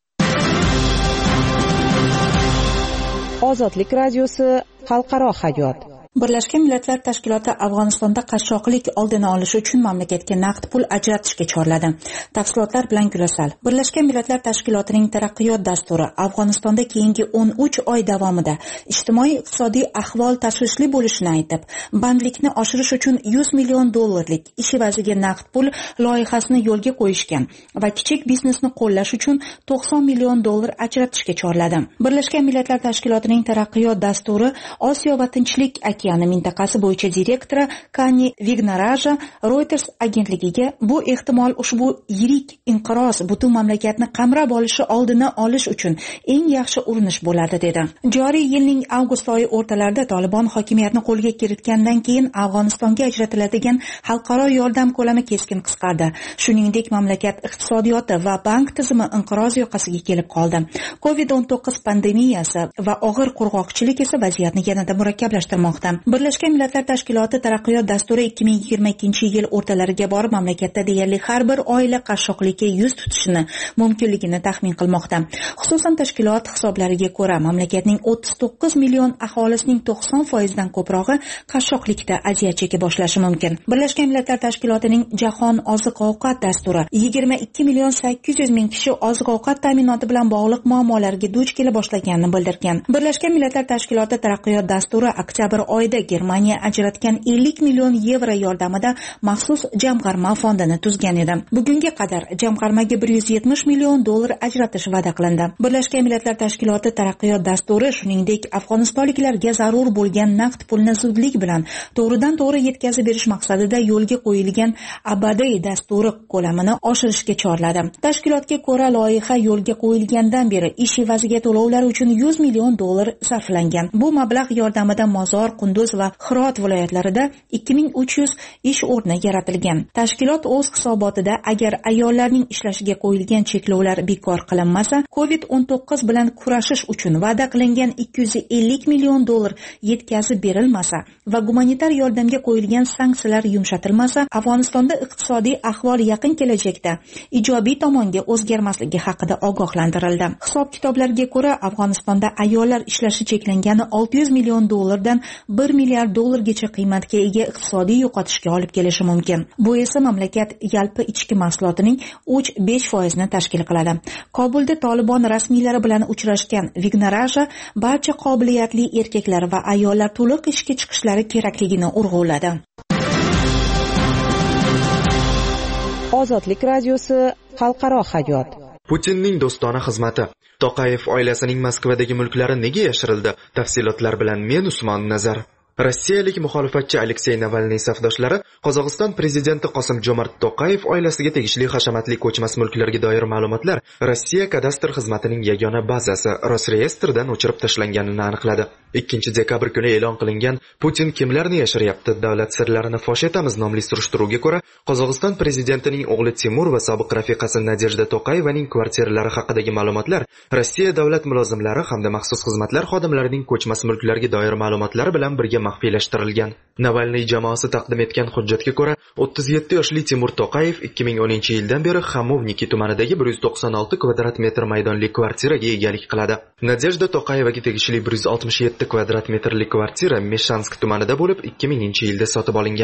Ozodlik radiosi xalqaro hayot. Birlashgan Millatlar Tashkiloti Afg'onistonda qashshoqlik oldini olish uchun mamlakatga naqd pul ajratishga chorladi. Tafsilotlar bilan Gulasal. Birlashgan Millatlar Tashkilotining taraqqiyot dasturi Afg'onistonda keyingi o'n uch oy davomida ijtimoiy-iqtisodiy ahvol tashvishli bo'lishini aytib, bandlikni oshirish uchun yuz million dollarlik ish evaziga naqd pul loyihasini yo'lga qo'yishgan va kichik biznesni qo'llash uchun to'qson million dollar ajratishga chorladi. Birlashgan Millatlar Tashkilotining taraqqiyot dasturi Osiyo va Tinchlik okeani mintaqasi bo'yicha direktori Kani Vignaraja Reuters agentligiga bu ehtimol ushbu yirik inqiroz butun mamlakatni qamrab olishi oldini olish uchun eng yaxshi urinish bo'ladi dedi. Joriy yilning avgust oyi o'rtalarida Taliban hokimiyatni qo'lga kiritgandan keyin Afg'onistonga ajratiladigan xalqaro yordam ko'lami keskin qisqardi. Shuningdek, mamlakat iqtisodiyoti va bank tizimi inqiroz yoqasiga kelib qoldi. kovid o'n to'qqiz pandemiyasi va og'ir qurg'oqchilik esa vaziyatni yanada murakkablashtirmoqda. Birlashgan Millatlar Tashkiloti taraqqiyot dasturi ikki ming yigirma ikkinchi yil o'rtalariga borib mamlakatda deyarli har bir oila qashshoqlikka yuz tutishini mumkinligini taxmin qilmoqda. Xususan tashkilot hisoblariga ko'ra, mamlakatning o'ttiz to'qqiz million aholisining to'qson foizdan ko'prog'i qashshoqlikda aziyat cheka boshlashi mumkin. Birlashgan Millatlar Tashkilotining Jahon oziq-ovqat dasturi yigirma ikki million sakkiz yuz ming kishi oziq-ovqat ta'minoti bilan bog'liq muammolarga duch kela boshlaganini bildirgan. Birlashgan Millatlar Tashkiloti taraqqiyot dasturi oktyabr oyida Germaniya ajratgan ellik million yevro yordamida maxsus jamg'arma fondini tuzgan edi. Bugunga qadar jamg'armaga bir yuz yetmish million dollar ajratish va'da qilindi. Birlashgan Millatlar Tashkiloti taraqqiyot dasturi shuningdek Afg'onistonliklarga zarur bo'lgan naqd pulni zudlik bilan to'g'ridan-to'g'ri yetkazib berish maqsadida yo'lga qo'yilgan abadiy dasturi ko'lamini oshirishga chorladi. Tashkilotga ko'ra, loyiha yo'lga qo'yilgandan beri ish evaziga to'lovlar uchun yuz million dollar sarflangan. Bu mablag' yordamida Mozor, Qunduz va Hirot viloyatlarida ikki ming uch yuz ish o'rni yaratilgan. Tashkilot o'z hisobotida agar ayollarning ishlashiga qo'yilgan cheklovlar bekor qilinmasa, kovid o'n to'qqiz bilan kurashish uchun va'da qilingan ikki yuz ellik million dollar yetkazib berilmasa va gumanitar yordamga qo'yilgan sanksiyalar yumshatilmasa, Afg'onistonda iqtisodiy ahvol yaqin kelajakda ijobiy tomonga o'zgarmasligi haqida ogohlantirildi. Hisob-kitoblarga ko'ra, Afg'onistonda ayollar ishlashi cheklangani olti yuz million dollardan bir milliard dollargacha qiymatga ega iqtisodiy yo'qotishga olib kelishi mumkin. Bu esa mamlakat yalpi ichki mahsulotining uch besh foizini tashkil qiladi. Kobulda Taliban rasmiylari bilan uchrashgan Vignaraja barcha qobiliyatli erkaklar va ayollar to'liq ishga chiqishlari kerakligini urg'uladi. Ozodlik radiosi xalqaro hayot. Putinning do'stona xizmati. Toqayev oilasining Moskvadagi mulklari nega yashirildi? Tafsilotlar bilan men Usmon Nazar. Rossiyalik muxolifatchi Aleksey Navalniy safdoshlari Qozog'iston prezidenti Qosim-Jomart To'qayev oilasiga tegishli hashamatli ko'chmas mulklarga doir ma'lumotlar Rossiya kadastr xizmatining yagona bazasi Rosreyestrdan o'chirib tashlanganini aniqladi. ikkinchi dekabr kuni e'lon qilingan Putin kimlarni yashiryapti? Davlat sirlarini fosh etamiz nomli surishtiruvga ko'ra, Qozog'iston prezidentining o'g'li Timur va sobiq rafiqasi Nadejda To'qayevaning kvartiralari haqidagi ma'lumotlar Rossiya davlat mulozimlari hamda maxsus xizmatlar xodimlarining ko'chmas mulklarga doir ma'lumotlari bilan birga maxfiylashtirilgan. Navalniy jamoasi taqdim etgan hujjatga ko'ra, o'ttiz yetti yoshli Timur To'qayev ikki ming o'ninchi yildan beri Xamovniki tumanidagi bir yuz to'qson olti kvadrat metr maydonli kvartiraga egalik qiladi. Nadejda To'qayevaga tegishli bir yuz oltmish yetti kvadrat metrli kvartira Meshansk tumanida bo'lib ikki minginchi yilda sotib olingan.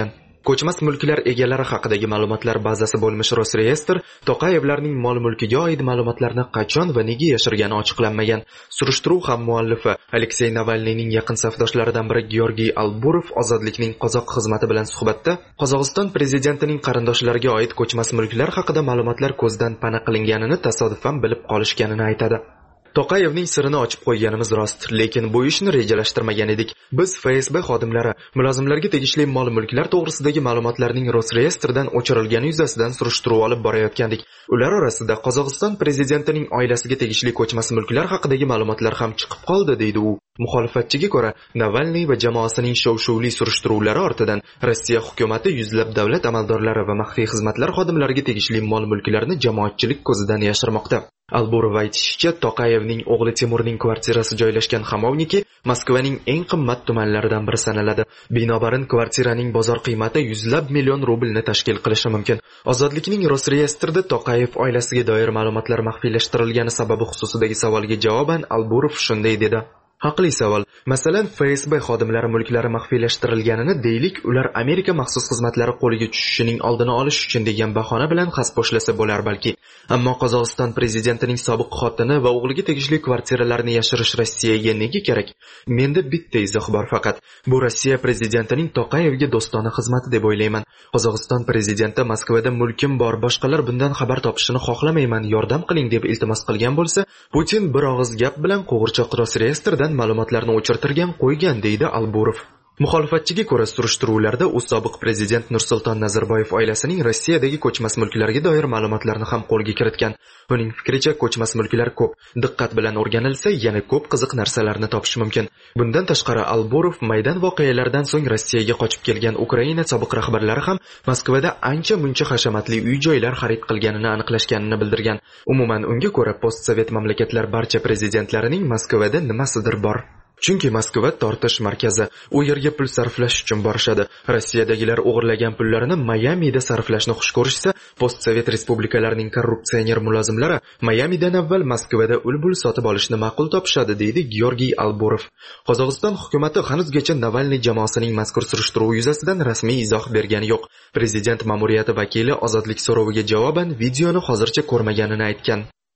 Ko'chmas mulklar egalari haqidagi ma'lumotlar bazasi bo'lmish Rosreyestr Toqayevlarning mol-mulkiga oid ma'lumotlarni qachon va nega yashirgani ochiqlanmagan. Surishtiruv ham muallifi Aleksey Navalniyning yaqin safdoshlaridan biri Georgiy Alburov Ozodlikning qozoq xizmati bilan suhbatda Qozog'iston prezidentining qarindoshlariga oid ko'chmas mulklar haqida ma'lumotlar ko'zdan pana qilinganini tasodifan bilib qolishganini aytadi. Toqayevning sirini ochib qo'yganimiz rost, lekin bu ishni rejalashtirmagan edik. Biz F S B xodimlari mulozimlarga tegishli mol-mulklar to'g'risidagi ma'lumotlarning Rosreyestrdan o'chirilgani yuzasidan surishtiruv olib borayotgandik. Ular orasida Qozog'iston prezidentining oilasiga tegishli ko'chmas mulklar haqidagi ma'lumotlar ham chiqib qoldi, deydi u. Muxolifatchiga ko'ra, Navalniy va jamoasining shov-shuvli surishtiruvlari ortidan Rossiya hukumatı yuzlab davlat amaldorlari va maxfiy xizmatlar xodimlariga tegishli mol-mulklarni jamoatchilik ko'zidan yashirmoqda. Alburov aytishicha, Toqayevning o'g'li Timurning kvartirasi joylashgan Xamovniki Moskvaning eng qimmat tumanlaridan biri sanaladi. Binobarin, kvartiraning bozor qiymati yuzlab million rublni tashkil qilishi mumkin. Ozodlikning Rosreyestrda Toqayev oilasiga doir ma'lumotlar maxfiylashtirilgani sababi xususidagi savolga javoban Alburov shunday dedi: Haqli savol. Masalan, F S B xodimlari mulklari maxfiylashtirilganini deylik, ular Amerika maxsus xizmatlari qo'liga tushishining oldini olish uchun degan bahona bilan xasposhlasa bo'lar balki. Ammo Qozog'iston prezidentining sobiq xotini va o'g'liga tegishli kvartiralarni yashirish Rossiyaga nega kerak? Menda bitta izoh bor faqat. Bu Rossiya prezidentining Toqayevga do'stona xizmati deb o'ylayman. Qozog'iston prezidenti Moskvada mulkim bor, boshqalar bundan xabar topishini xohlamayman, yordam qiling deb iltimos qilgan bo'lsa, Putin bir og'iz gap bilan qo'g'irchoq Rosreyestrdan ma'lumotlarni o'chirtirgan qo'ygan, deydi Alburov. Muxolifatchiga ko'ra, surishtiruvlarda u sobiq prezident Nursulton Nazarboyev oilasining Rossiyadagi ko'chmas mulklarga doir ma'lumotlarni ham qo'lga kiritgan. Uning fikricha, ko'chmas mulklar ko'p, diqqat bilan o'rganilsa, yana ko'p qiziq narsalarni topish mumkin. Bundan tashqari, Alburov maydon voqealaridan so'ng Rossiyaga qochib kelgan Ukraina sobiq rahbarlari ham Moskvada ancha-muncha hashamatli uy-joylar xarid qilganini aniqlashganini bildirgan. Umuman, unga ko'ra, postsovet mamlakatlar barcha prezidentlarining Moskvada nimasidir bor. Chunki Moskva tortish markazi, u yerga pul sarflash uchun borishadi. Rossiyadagilar o'g'irlagan pullarini Mayamida sarflashni xush ko'rishsa, postsovet respublikalarining korrupsioner mulozimlari Mayamidan avval Moskvada ul-bul sotib olishni ma'qul topishadi, deydi Georgiy Alburov. Qozog'iston hukumatı hanuzgacha Navalniy jamoasining mazkur surishtiruv yuzasidan rasmiy izoh bergani yo'q. Prezident ma'muriyati vakili ozodlik so'roviga javoban videoni hozircha ko'rmaganini aytgan.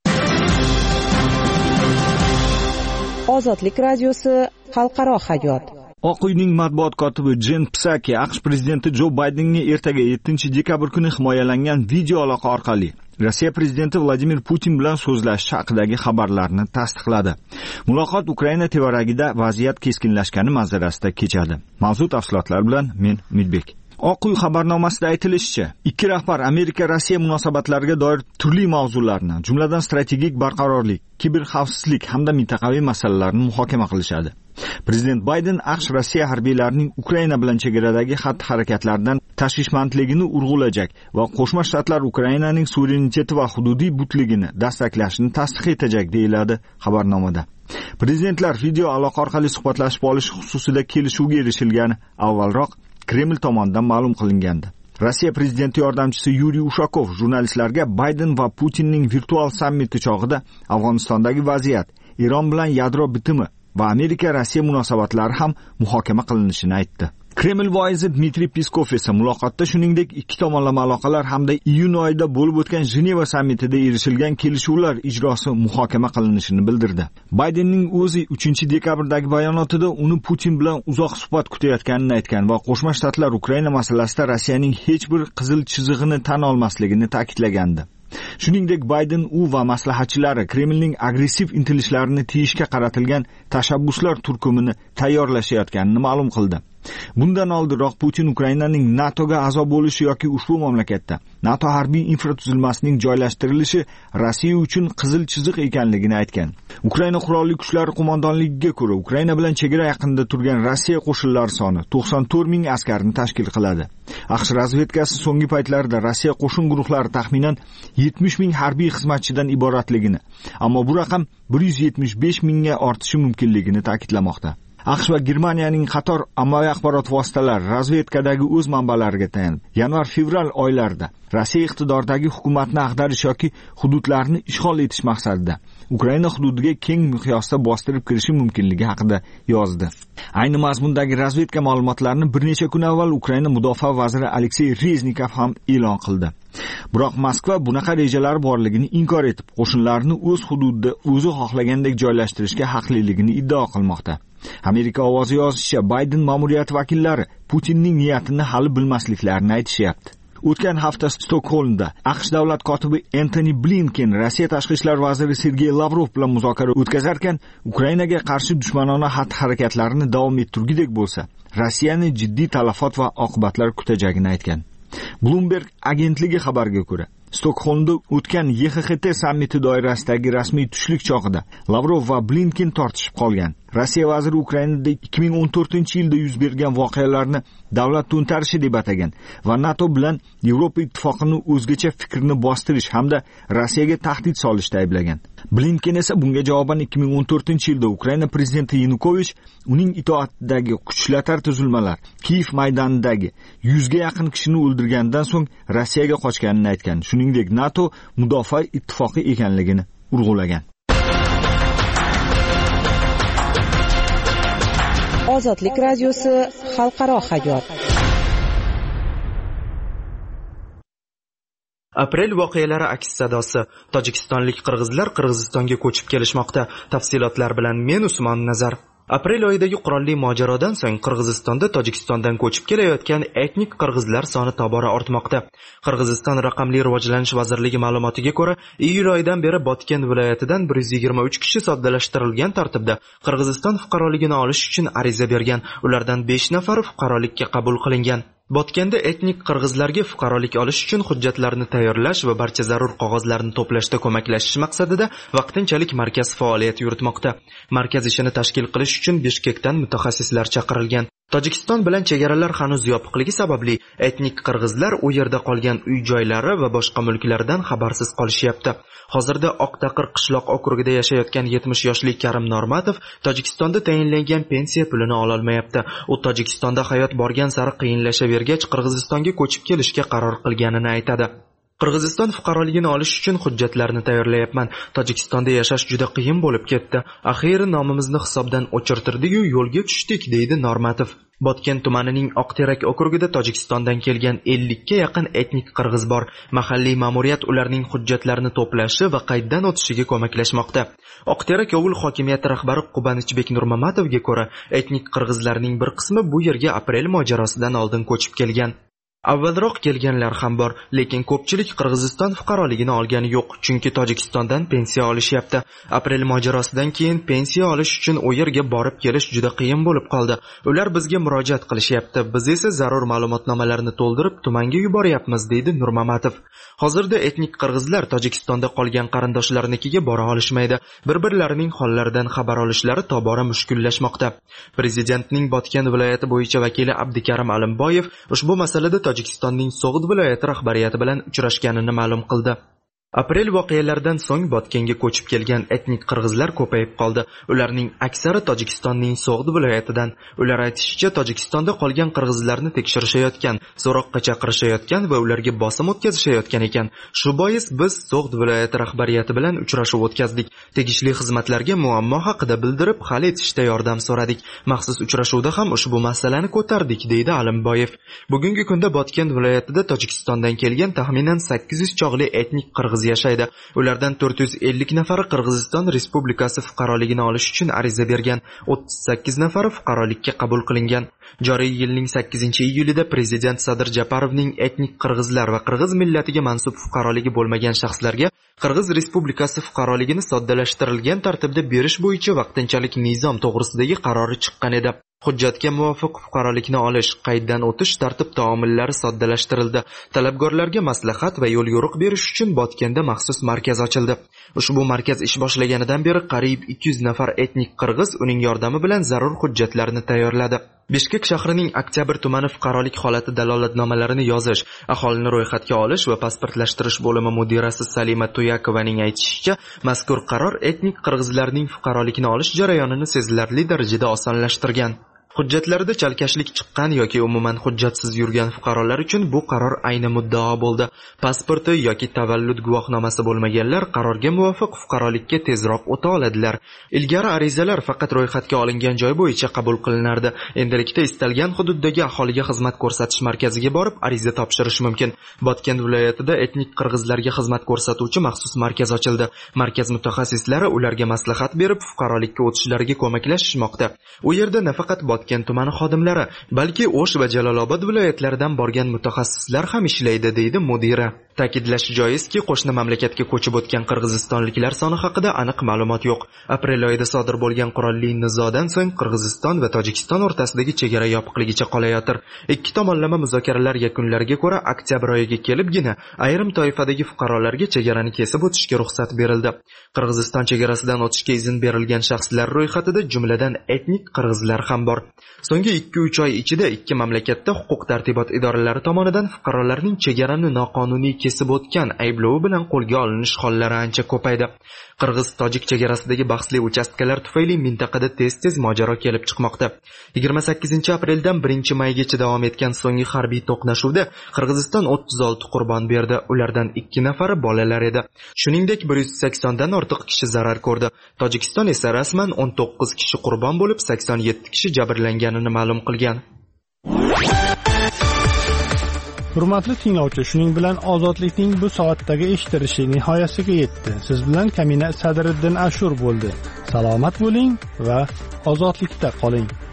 Ozodlik radiosi xalqaro hayot. Oq uyning matbuot kotibi Jen Psaki AQSh prezidenti Jo Baydenga ertaga yettinchi dekabr kuni himoyalangan video aloqa orqali Rossiya prezidenti Vladimir Putin bilan so'zlashish haqidagi xabarlarni tasdiqladi. Muloqot Ukraina tevaragida vaziyat keskinlashgani manzarasida kechadi. Mavzu tafsilotlar bilan men Umidbek. Oq uy xabarnomasida aytilishicha, ikki rahbar Amerika-Rossiya munosabatlariga doir turli mavzularni, jumladan strategik barqarorlik, kiberxavfsizlik hamda mintaqaviy masalalarni muhokama qilishadi. Prezident Bayden AQSh Rossiya harbiylarining Ukraina bilan chegaradagi xatti-harakatlaridan tashvishmandligini urg'ulajak va Qo'shma Shtatlar Ukrainaning suvereniteti va hududiy butligini dastaklashini tasdiq etajak, deyiladi xabarnomada. Prezidentlar video aloqa orqali suhbatlashib olish xususida kelishuvga erishilgani avvalroq Kreml tomonidan ma'lum qilingandi. Rossiya prezidenti yordamchisi Yuriy Ushakov jurnalistlarga Bayden va Putinning virtual sammiti chog'ida Afg'onistondagi vaziyat, Eron bilan yadro bitimi va Amerika-Rossiya munosabatlari ham muhokama qilinishini aytdi. Kreml voizi Dmitriy Peskov esa muloqotda shuningdek ikki tomonlama aloqalar hamda iyun oyida bo'lib o'tgan Jeneva sammitida erishilgan kelishuvlar ijrosi muhokama qilinishini bildirdi. Baydenning o'zi uchinchi dekabrdagi bayonotida uni Putin bilan uzoq suhbat kutayotganini aytgan va Qo'shma Shtatlar Ukraina masalasida Rossiyaning hech bir qizil chizig'ini tan olmasligini ta'kidlagandi. Shuningdek, Bayden u va maslahatchilari Kremlning agressiv intilishlarini tiyishga qaratilgan tashabbuslar turkumini tayyorlashayotganini ma'lum qildi. Bundan oldinroq Putin Ukrainaning NATOga a'zo bo'lishi yoki ushbu mamlakatda NATO harbiy infratuzilmasining joylashtirilishi Rossiya uchun qizil chiziq ekanligini aytgan. Ukraina qurolli kuchlari qo'mondonligiga ko'ra, Ukraina bilan chegara yaqinida turgan Rossiya qo'shinlari soni to'qson to'rt ming askarni tashkil qiladi. AQSh razvedkasi so'nggi paytlarda Rossiya qo'shin guruhlari taxminan yetmish ming harbiy xizmatchidan iboratligini, ammo bu raqam bir yuz yetmish besh mingga ortishi mumkinligini ta'kidlamoqda. AQSh va Germaniyaning qator ommaviy axborot vositalari razvedkadagi o'z manbalariga tayanib, yanvar-fevral oylarida Rossiya iqtidoridagi hukumatni ag'darish yoki hududlarni ishg'ol etish maqsadida Ukraina hududiga keng miqyosda bostirib kirishi mumkinligi haqida yozdi. Ayni mazmundagi razvedka ma'lumotlarini bir necha kun avval Ukraina mudofaa vaziri Aleksey Reznikov ham e'lon qildi. Biroq Moskva bunaqa rejalari borligini inkor etib, qo'shinlarni o'z hududida o'zi xohlagandek joylashtirishga haqliligini iddao qilmoqda. Amerika ovozi yozishicha, Bayden ma'muriyati vakillari Putinning niyatini hali bilmasliklarini aytishyapti. O'tgan hafta Stokgolmda AQSh davlat kotibi Antony Blinken Rossiya tashqi ishlar vaziri Sergey Lavrov bilan muzokara o'tkazarkan, Ukrainaga qarshi dushmanona xatti-harakatlarini davom ettirgudek bo'lsa, Rossiyani jiddiy talafot va oqibatlar kutajagini aytgan. Bloomberg agentligi xabariga ko'ra, Stokgolmda o'tgan Y X X T sammiti doirasidagi rasmiy tushlik chog'ida Lavrov va Blinken tortishib qolgan. Rossiya vaziri Ukrainada ikki ming o'n to'rtinchi yilda yuz bergan voqealarni davlat to'ntarishi deb atagan va NATO bilan Yevropa ittifoqini o'zgacha fikrni bostirish hamda Rossiyaga tahdid solishda ayblagan. Blinken esa bunga javoban ikki ming o'n to'rtinchi yilda Ukraina prezidenti Yanukovich uning itoatidagi kuchlatar tuzilmalar Kiyev maydonidagi yuzga yaqin kishini o'ldirgandan so'ng Rossiyaga qochganini aytgan. Shuningdek, NATO mudofaa ittifoqi ekanligini urg'ulagan. Ozodlik radiosi xalqaro hayot. Aprel voqealari aks sadosi. Tojikistonlik qirg'izlar Qirg'izistonga ko'chib kelishmoqda. Tafsilotlar bilan men Usmon Nazar. Aprel oyidagi qurolli mojarodan so'ng Qirg'izistonda Tojikistondan ko'chib kelayotgan etnik qirg'izlar soni tobora ortmoqda. Qirg'iziston raqamli rivojlanish vazirligi ma'lumotiga ko'ra, iyul oyidan beri Botken viloyatidan bir yuz yigirma uch kishi soddalashtirilgan tartibda Qirg'iziston fuqaroligini olish uchun ariza bergan. Ulardan besh nafari fuqarolikka qabul qilingan. Botkenda etnik qirg'izlarga fuqarolik olish uchun hujjatlarni tayyorlash va barcha zarur qog'ozlarni to'plashda ko'maklashish maqsadida vaqtinchalik markaz faoliyat yuritmoqda. Markaz ishini tashkil qilish uchun Bishkekdan mutaxassislar chaqirilgan. Tojikiston bilan chegaralar hanuz yopiqligi sababli etnik qirg'izlar u yerda qolgan uy-joylari va boshqa mulklardan xabarsiz qolishyapti. Hozirda Oqtaqir qishloq okrugida yashayotgan yetmish yoshli Karim Normatov Tojikistonda tayinlangan pensiya pulini ola olmayapti. U Tojikistonda hayot borgan sari qiyinlashavergach, Qirg'izistonga ko'chib kelishga qaror qilganini aytadi. Qirg'iziston fuqaroligini olish uchun hujjatlarni tayyorlayapman. Tojikistonda yashash juda qiyin bo'lib ketdi. Axiyri nomimizni hisobdan o'chirtirdik-yu yo'lga tushdik, deydi Normatov. Botken tumanining Oqterak okrugida Tojikistondan kelgan ellikka yaqin etnik qirg'iz bor. Mahalliy ma'muriyat ularning hujjatlarini to'plashi va qayddan o'tishiga ko'maklashmoqda. Oqterak ovul hokimiyati rahbari Qubanichbek Nurmamatovga ko'ra, etnik qirg'izlarning bir qismi bu yerga aprel mojarosidan oldin ko'chib kelgan. Avvalroq kelganlar ham bor, lekin ko'pchilik Qirg'iziston fuqaroligini olgani yo'q, chunki Tojikistondan pensiya olishyapti. Aprel mojarosidan keyin pensiya olish uchun u yerga borib kelish juda qiyin bo'lib qoldi. Ular bizga murojaat qilishyapti. Biz esa zarur ma'lumotnomalarni to'ldirib tumanga yuboryapmiz, deydi Nurmamatov. Hozirda etnik qirg'izlar Tojikistonda qolgan qarindoshlarinikiga bora olishmaydi. Bir-birlarining hollaridan xabar olishlari tobora mushkullashmoqda. Prezidentning Botken viloyati bo'yicha vakili Abdikarim Alimboyev ushbu masalada Tojikistonning So'g'd viloyati rahbariyati bilan uchrashganini ma'lum qildi. Aprel voqealaridan so'ng Botkenga ko'chib kelgan etnik qirg'izlar ko'payib qoldi. Ularning aksari Tojikistonning So'g'd viloyatidan. Ular aytishicha, Tojikistonda qolgan qirg'izlarni tekshirishayotgan, so'roqqa chaqirishayotgan va ularga bosim o'tkazishayotgan ekan. Shu bois biz So'g'd viloyati rahbariyati bilan uchrashuv o'tkazdik. Tegishli xizmatlarga muammo haqida bildirib, hal etishda yordam so'radik. Maxsus uchrashuvda ham ushbu masalani ko'tardik, deydi Alimboyev. Bugungi kunda Botken viloyatida Tojikistondan kelgan taxminan sakkiz yuz chog'li etnik qirg'iz yashaydi. Ulardan to'rt yuz ellik nafari Qirg'iziston Respublikasi fuqaroligini olish uchun ariza bergan, o'ttiz sakkiz nafari fuqarolikka qabul qilingan. Joriy yilning sakkizinchi iyulida prezident Sadir Japarovning etnik qirg'izlar va qirg'iz millatiga mansub fuqaroligi bo'lmagan shaxslarga Qirg'iz Respublikasi fuqaroligini soddalashtirilgan tartibda berish bo'yicha vaqtinchalik nizom to'g'risidagi qarori chiqqan edi. Hujjatga muvofiq fuqarolikni olish, qayddan o'tish tartib-taomillari soddalashtirildi. Talabgorlarga maslahat va yo'l yo'riq berish uchun Botkenda maxsus markaz ochildi. Ushbu markaz ish boshlaganidan beri qariyb ikki yuz nafar etnik qirg'iz uning yordami bilan zarur hujjatlarni tayyorladi. Bishkek shahrining Oktyabr tumani fuqarolik holati dalolatnomalarini yozish, aholini ro'yxatga olish va pasportlashtirish bo'limi mudirasi Salima Tuyakovaning aytishicha, mazkur qaror etnik qirg'izlarning fuqarolikni olish jarayonini sezilarli darajada osonlashtirgan. Hujjatlarida chalkashlik chiqqan yoki umuman hujjatsiz yurgan fuqarolar uchun bu qaror ayni muddao bo'ldi. Pasporti yoki tavallud guvohnomasi bo'lmaganlar qarorga muvofiq fuqarolikka tezroq o'ta oladilar. Ilgari arizalar faqat ro'yxatga olingan joy bo'yicha qabul qilinardi. Endilikda istalgan hududdagi aholiga xizmat ko'rsatish markaziga borib ariza topshirish mumkin. Botken viloyatida etnik qirg'izlarga xizmat ko'rsatuvchi maxsus markaz ochildi. Markaz mutaxassislari ularga maslahat berib, fuqarolikka o'tishlariga ko'maklashmoqda. U yerda nafaqat Botken tumani xodimlari, balki O'sh va Jalolobod viloyatlaridan borgan mutaxassislar ham ishlaydi, deydi mudira. Ta'kidlash joizki, qo'shni mamlakatga ko'chib o'tgan qirg'izistonliklar soni haqida aniq ma'lumot yo'q. Aprel oyida sodir bo'lgan qurolli nizodan so'ng Qirg'iziston va Tojikiston o'rtasidagi chegara yopiqligicha qolayotir. Ikki tomonlama muzokaralar yakunlariga ko'ra oktyabr oyiga kelibgina ayrim toifadagi fuqarolarga chegarani kesib o'tishga ruxsat berildi. Qirg'iziston chegarasidan o'tishga izn berilgan shaxslar ro'yxatida jumladan etnik qirg'izlar ham bor. So'nggi ikki uch oy ichida ikki mamlakatda huquq-tartibot idoralari tomonidan fuqarolarning chegarani noqonuniy kesib o'tgan ayblovi bilan qo'lga olinish hollari ancha ko'paydi. Qirg'iz-Tojik chegarasidagi bahsli uchastkalar tufayli mintaqada tez-tez mojaro kelib chiqmoqda. yigirma sakkizinchi apreldan birinchi maygacha davom etgan so'nggi harbiy to'qnashuvda Qirg'iziston o'ttiz olti qurbon berdi. Ulardan ikki nafari bolalar edi. Shuningdek, bir yuz saksondan ortiq kishi zarar ko'rdi. Tojikiston esa rasman o'n to'qqiz kishi qurbon bo'lib, sakson yetti kishi jabrlanganini ma'lum qilgan. Hurmatli tinglovchi, shuning bilan ozodlikning bu soatdagi eshitilishi nihoyasiga yetdi. Siz bilan Kamina Sadriddin Ashur bo'ldi. Salomat bo'ling va ozodlikda qoling.